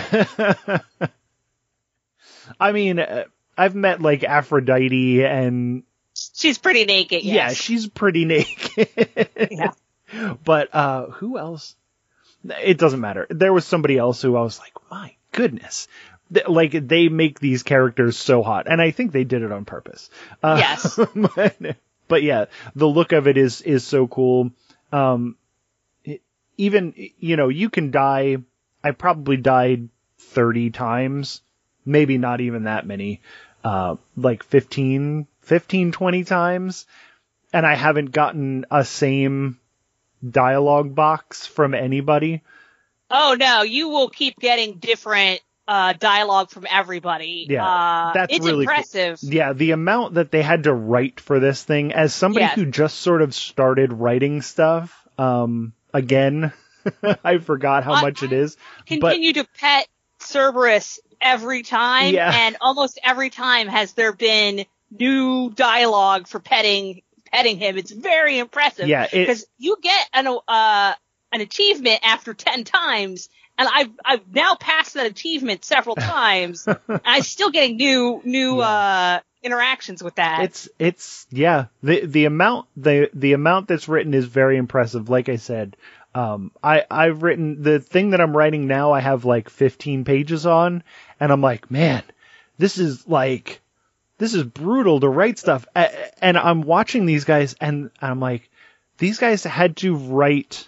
A: I mean, uh, I've met, like, Aphrodite and...
B: She's pretty naked, yes.
A: Yeah, she's pretty naked.
B: Yeah.
A: But, uh, who else? It doesn't matter. There was somebody else who I was like, my goodness. Like, they make these characters so hot. And I think they did it on purpose. Uh,
B: yes.
A: But, but yeah, the look of it is, is so cool. Um, it, even, you know, you can die. I probably died thirty times. Maybe not even that many. Uh, like fifteen, fifteen, twenty times. And I haven't gotten a same dialogue box from anybody.
B: Oh, no, you will keep getting different Uh, dialogue from everybody.
A: Yeah,
B: uh,
A: that's
B: it's
A: really
B: impressive.
A: Cool. Yeah, the amount that they had to write for this thing, as somebody
B: yes.
A: who just sort of started writing stuff, um, again, I forgot how
B: I,
A: much it is.
B: Continue
A: but,
B: to pet Cerberus every time,
A: yeah.
B: and almost every time has there been new dialogue for petting petting him. It's very impressive.
A: Yeah,
B: because you get an uh an achievement after ten times. And I've I've now passed that achievement several times, and I'm still getting new new yeah. uh interactions with that.
A: It's it's yeah the the amount the the amount that's written is very impressive. Like I said, um, I I've written the thing that I'm writing now. I have like fifteen pages on, and I'm like, man, this is like this is brutal to write stuff. And I'm watching these guys, and I'm like, these guys had to write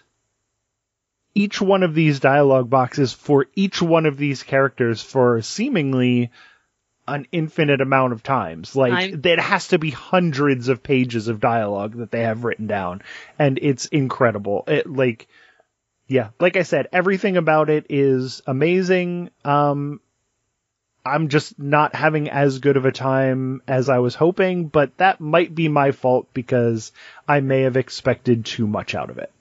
A: each one of these dialogue boxes for each one of these characters for seemingly an infinite amount of times. Like, I'm... there has to be hundreds of pages of dialogue that they have written down, and it's incredible. It, like, yeah, like I said, everything about it is amazing. Um, I'm just not having as good of a time as I was hoping, but that might be my fault because I may have expected too much out of it.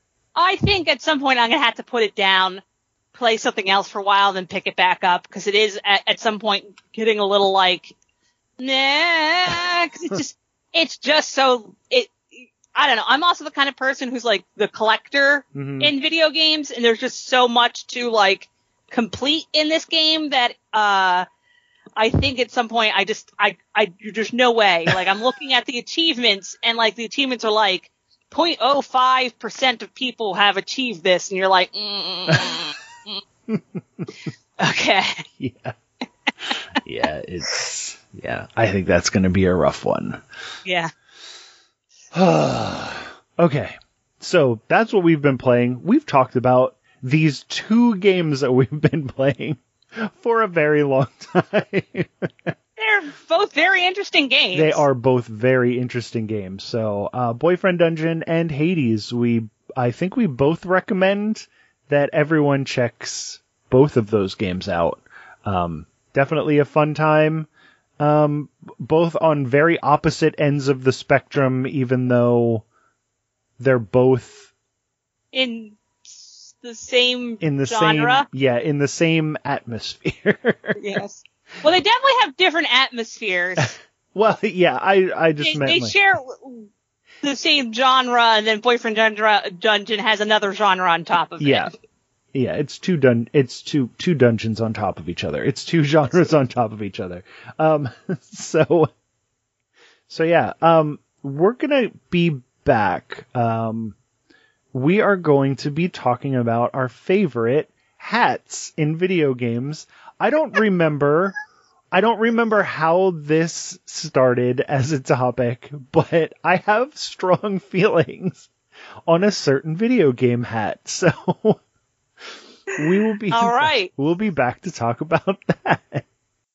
B: I think at some point I'm going to have to put it down, play something else for a while, then pick it back up, because it is at, at some point getting a little like, nah, because it's just, it's just so, it, I don't know. I'm also the kind of person who's like the collector mm-hmm. in video games, and there's just so much to like complete in this game that, uh, I think at some point I just, I, I, there's no way. Like, I'm looking at the achievements, and like the achievements are like, zero point zero five percent of people have achieved this, and you're like, mm, mm, mm. Okay.
A: Yeah. Yeah, it's, yeah, I think that's going to be a rough one.
B: Yeah.
A: Okay. So that's what we've been playing. We've talked about these two games that we've been playing for a very long time.
B: They're both very interesting games.
A: They are both very interesting games. So, uh, Boyfriend Dungeon and Hades, we I think we both recommend that everyone checks both of those games out. Um, definitely a fun time. Um, both on very opposite ends of the spectrum, even though they're both
B: in the same
A: in the
B: genre.
A: same, yeah, in the same atmosphere.
B: Yes. Well, they definitely have different atmospheres.
A: Well, yeah, I, I just
B: they,
A: meant
B: they
A: like,
B: share the same genre, and then Boyfriend Dun- Dungeon has another genre on top of
A: yeah.
B: it.
A: Yeah, it's two dun- it's two two dungeons on top of each other. It's two genres on top of each other. Um, so, so yeah, um, we're gonna be back. Um, we are going to be talking about our favorite hats in video games. I don't remember. I don't remember how this started as a topic, but I have strong feelings on a certain video game hat. So. We will be
B: all right.
A: We'll be back to talk about that.